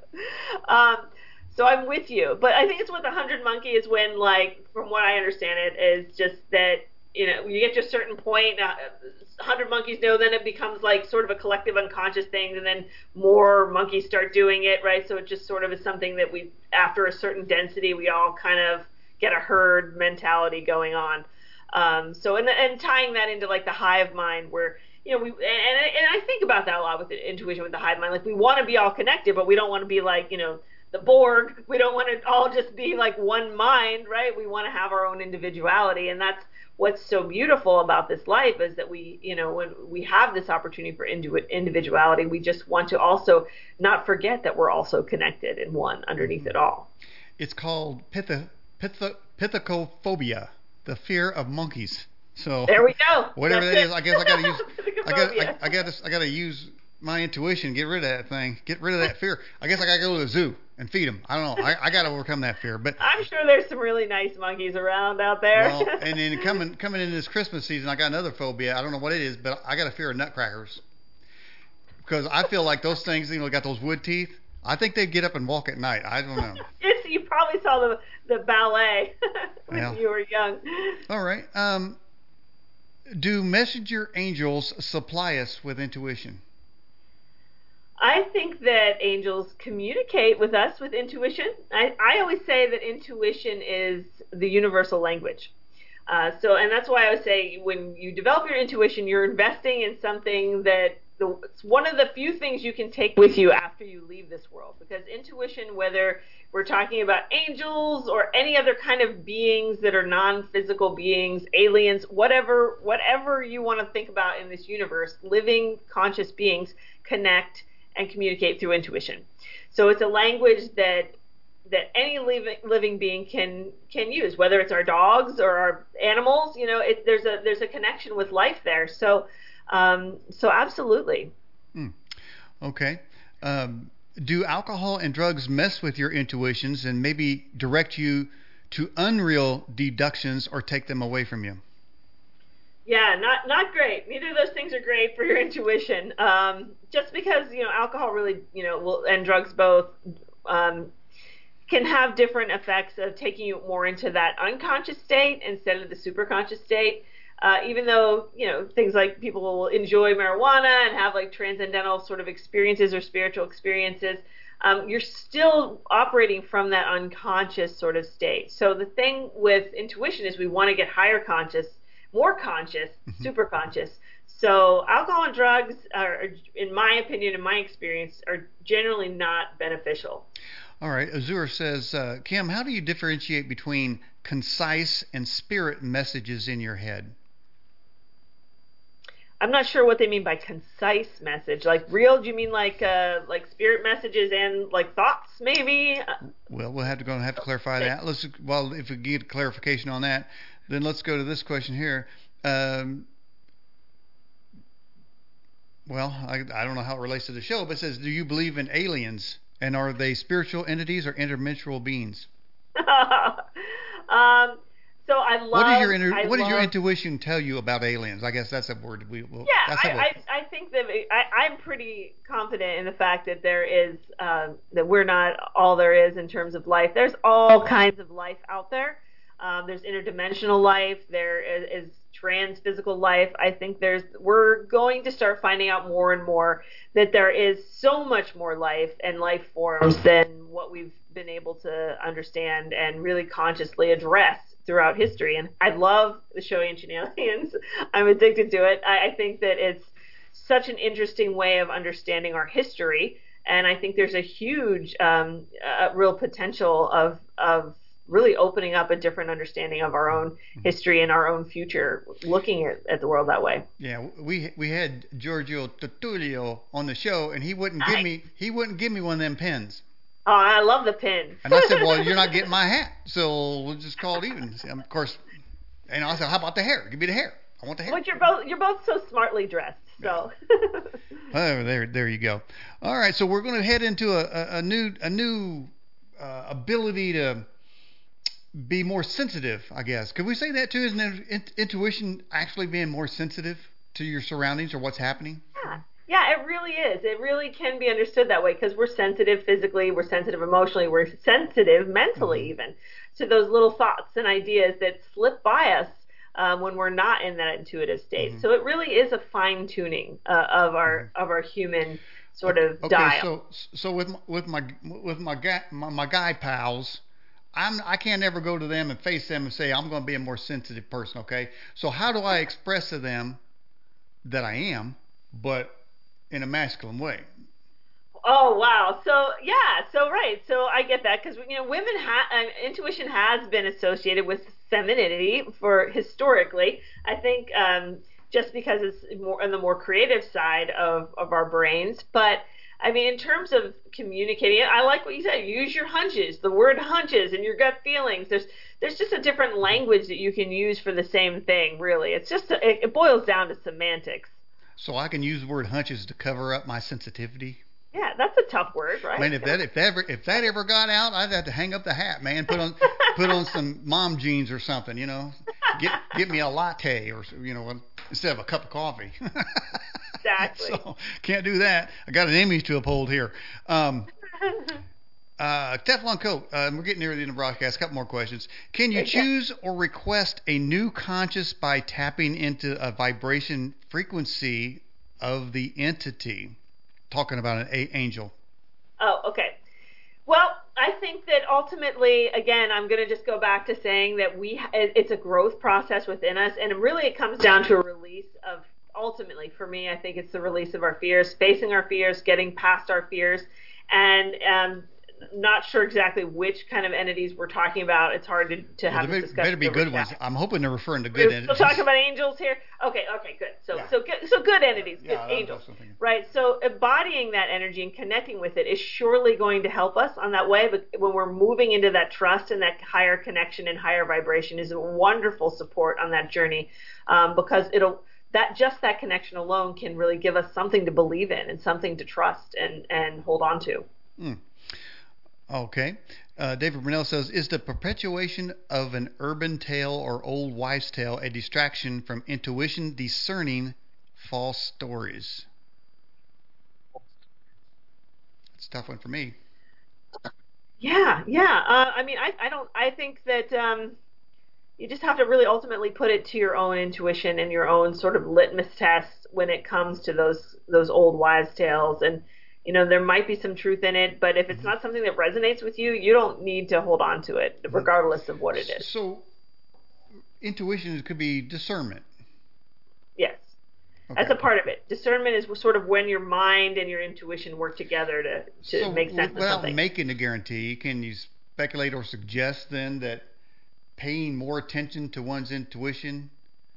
S2: So I'm with you. But I think it's with 100 monkey is when, from what I understand it, is just that, you get to a certain point, 100 monkeys know, then it becomes like sort of a collective unconscious thing, and then more monkeys start doing it, right? So it just sort of is something that after a certain density, we all kind of get a herd mentality going on. So tying that into like the hive mind where, and I think about that a lot with the intuition with the hive mind. Like we want to be all connected, but we don't want to be like, the Borg. We don't want to all just be like one mind, right? We want to have our own individuality. And that's what's so beautiful about this life is that we, when we have this opportunity for individuality, we just want to also not forget that we're also connected in one underneath it all.
S1: It's called Pithecophobia, the fear of monkeys. So
S2: there we go.
S1: whatever
S2: That's
S1: that
S2: it.
S1: is, I guess I got to use.
S2: Pithecophobia.
S1: I got to use my intuition, get rid of that thing, get rid of that fear. I guess I got to go to the zoo and feed them. I don't know. I got to overcome that fear. But
S2: I'm sure there's some really nice monkeys around out there.
S1: well, and then coming into this Christmas season, I got another phobia. I don't know what it is, but I got a fear of nutcrackers because I feel like those things, got those wood teeth. I think they'd get up and walk at night. I don't know.
S2: Yes, you probably saw the ballet when you were young.
S1: All right. Do messenger angels supply us with intuition?
S2: I think that angels communicate with us with intuition. I always say that intuition is the universal language. And that's why I would say when you develop your intuition, you're investing in something that it's one of the few things you can take with you after you leave this world. Because intuition, whether we're talking about angels or any other kind of beings that are non-physical beings, aliens, whatever you want to think about in this universe, living conscious beings connect and communicate through intuition. So it's a language that any living being can use, whether it's our dogs or our animals. There's a connection with life there. So absolutely.
S1: Okay. Do alcohol and drugs mess with your intuitions and maybe direct you to unreal deductions or take them away from you?
S2: Yeah, not great. Neither of those things are great for your intuition. Just because alcohol really and drugs both can have different effects of taking you more into that unconscious state instead of the superconscious state. Even though things like people will enjoy marijuana and have like transcendental sort of experiences or spiritual experiences, you're still operating from that unconscious sort of state. So the thing with intuition is we want to get higher conscious, more conscious, super conscious. So alcohol and drugs are, in my opinion, in my experience, are generally not beneficial.
S1: All right. Azur says, Kim, how do you differentiate between concise and spirit messages in your head?
S2: I'm not sure what they mean by concise message. Like real? Do you mean like spirit messages and like thoughts maybe?
S1: Well, we'll have to clarify that. If we get clarification on that, then let's go to this question here. I don't know how it relates to the show, but it says, do you believe in aliens? And are they spiritual entities or interdimensional beings?
S2: So I love.
S1: What does your intuition tell you about aliens? I guess that's a word.
S2: I think that I'm pretty confident in the fact that there is that we're not all there is in terms of life. There's all kinds of life out there. There's interdimensional life. There is trans-physical life. I think we're going to start finding out more and more that there is so much more life and life forms than what we've been able to understand and really consciously address throughout history. And I love the show Ancient Aliens. I'm addicted to it. I think that it's such an interesting way of understanding our history. And I think there's a huge real potential of really opening up a different understanding of our own history and our own future, looking at the world that way.
S1: Yeah, we had Giorgio Tertullio on the show, and he wouldn't give me one of them pens.
S2: Oh, I love the pin.
S1: And I said, well, you're not getting my hat, so we'll just call it even. Of course, and I said, how about the hair? Give me the hair. I want the hair.
S2: But you're both so smartly dressed, so.
S1: Oh, there you go. All right, so we're going to head into a new ability to be more sensitive, I guess. Could we say that too? Isn't intuition actually being more sensitive to your surroundings or what's happening?
S2: Yeah, it really is. It really can be understood that way because we're sensitive physically, we're sensitive emotionally, we're sensitive mentally even to those little thoughts and ideas that slip by us when we're not in that intuitive state. So it really is a fine tuning of our human sort of dial.
S1: So with my guy pals, I can't ever go to them and face them and say I'm going to be a more sensitive person. Okay, so how do I express to them that I am, but in a masculine way?
S2: Oh wow! So right. So I get that because women intuition has been associated with femininity for historically. I think just because it's more on the more creative side of our brains, but I mean, in terms of communicating, I like what you said. Use your hunches, the word hunches, and your gut feelings. There's just a different language that you can use for the same thing. Really, it's just it boils down to semantics.
S1: So I can use the word hunches to cover up my sensitivity.
S2: Yeah, that's a tough word, right?
S1: Man, if that ever got out, I'd have to hang up the hat, man. Put on some mom jeans or something, you know. Get me a latte or instead of a cup of coffee.
S2: Exactly.
S1: So can't do that. I got an image to uphold here. Teflon Coat. We're getting near the end of the broadcast. A couple more questions. Can you choose or request a new conscious by tapping into a vibration frequency of the entity? Talking about an angel.
S2: Oh, okay. Well, I think that ultimately, again, I'm going to just go back to saying that it's a growth process within us, and really it comes down to a release of, ultimately, for me, I think it's the release of our fears, facing our fears, getting past our fears, and not sure exactly which kind of entities we're talking about. It's hard to have this discussion.
S1: Better be good ones. I'm hoping they're referring to good entities.
S2: We're talking about angels here. Okay, good. So good entities, good angels, right? So embodying that energy and connecting with it is surely going to help us on that way. But when we're moving into that trust and that higher connection and higher vibration is a wonderful support on that journey, because that connection alone can really give us something to believe in and something to trust and hold on to.
S1: Okay. David Brunel says, is the perpetuation of an urban tale or old wives' tale a distraction from intuition discerning false stories? It's a tough one for me.
S2: Yeah. I think that you just have to really ultimately put it to your own intuition and your own sort of litmus test when it comes to those old wives' tales. And there might be some truth in it, but if it's not something that resonates with you, you don't need to hold on to it, regardless of what it is.
S1: So, intuition could be discernment.
S2: Yes. Okay. That's a part of it. Discernment is sort of when your mind and your intuition work together to make sense of something.
S1: Without making a guarantee, can you speculate or suggest then that paying more attention to one's intuition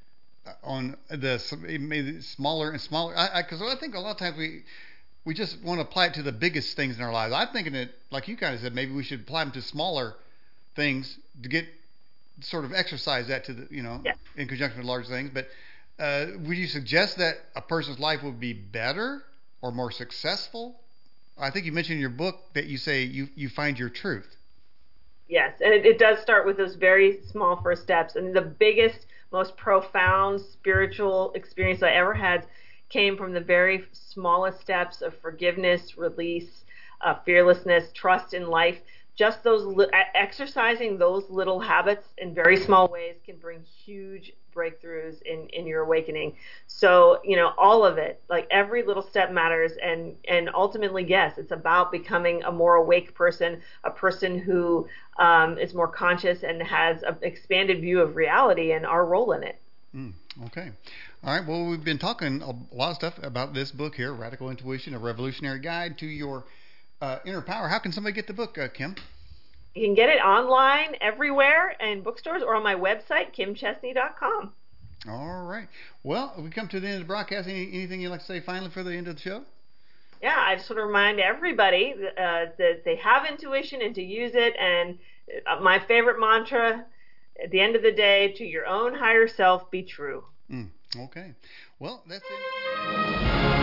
S1: on maybe smaller and smaller? Because I think a lot of times we just want to apply it to the biggest things in our lives. I'm thinking that, like you kind of said, maybe we should apply them to smaller things to get sort of exercise that to in conjunction with large things. But would you suggest that a person's life would be better or more successful? I think you mentioned in your book that you say you find your truth.
S2: Yes, and it does start with those very small first steps. And the biggest, most profound spiritual experience I ever had came from the very smallest steps of forgiveness, release, fearlessness, trust in life. Just exercising those little habits in very small ways can bring huge breakthroughs in your awakening. So, all of it, like every little step matters. And ultimately, yes, it's about becoming a more awake person, a person who is more conscious and has an expanded view of reality and our role in it.
S1: Okay. All right. Well, we've been talking a lot of stuff about this book here, Radical Intuition, A Revolutionary Guide to Your Inner Power. How can somebody get the book, Kim?
S2: You can get it online everywhere in bookstores or on my website, kimchesney.com.
S1: All right. Well, we come to the end of the broadcast. Anything you'd like to say finally for the end of the show?
S2: Yeah, I just want to remind everybody that they have intuition and to use it. And my favorite mantra, at the end of the day, to your own higher self, be true.
S1: Okay. Well, that's it.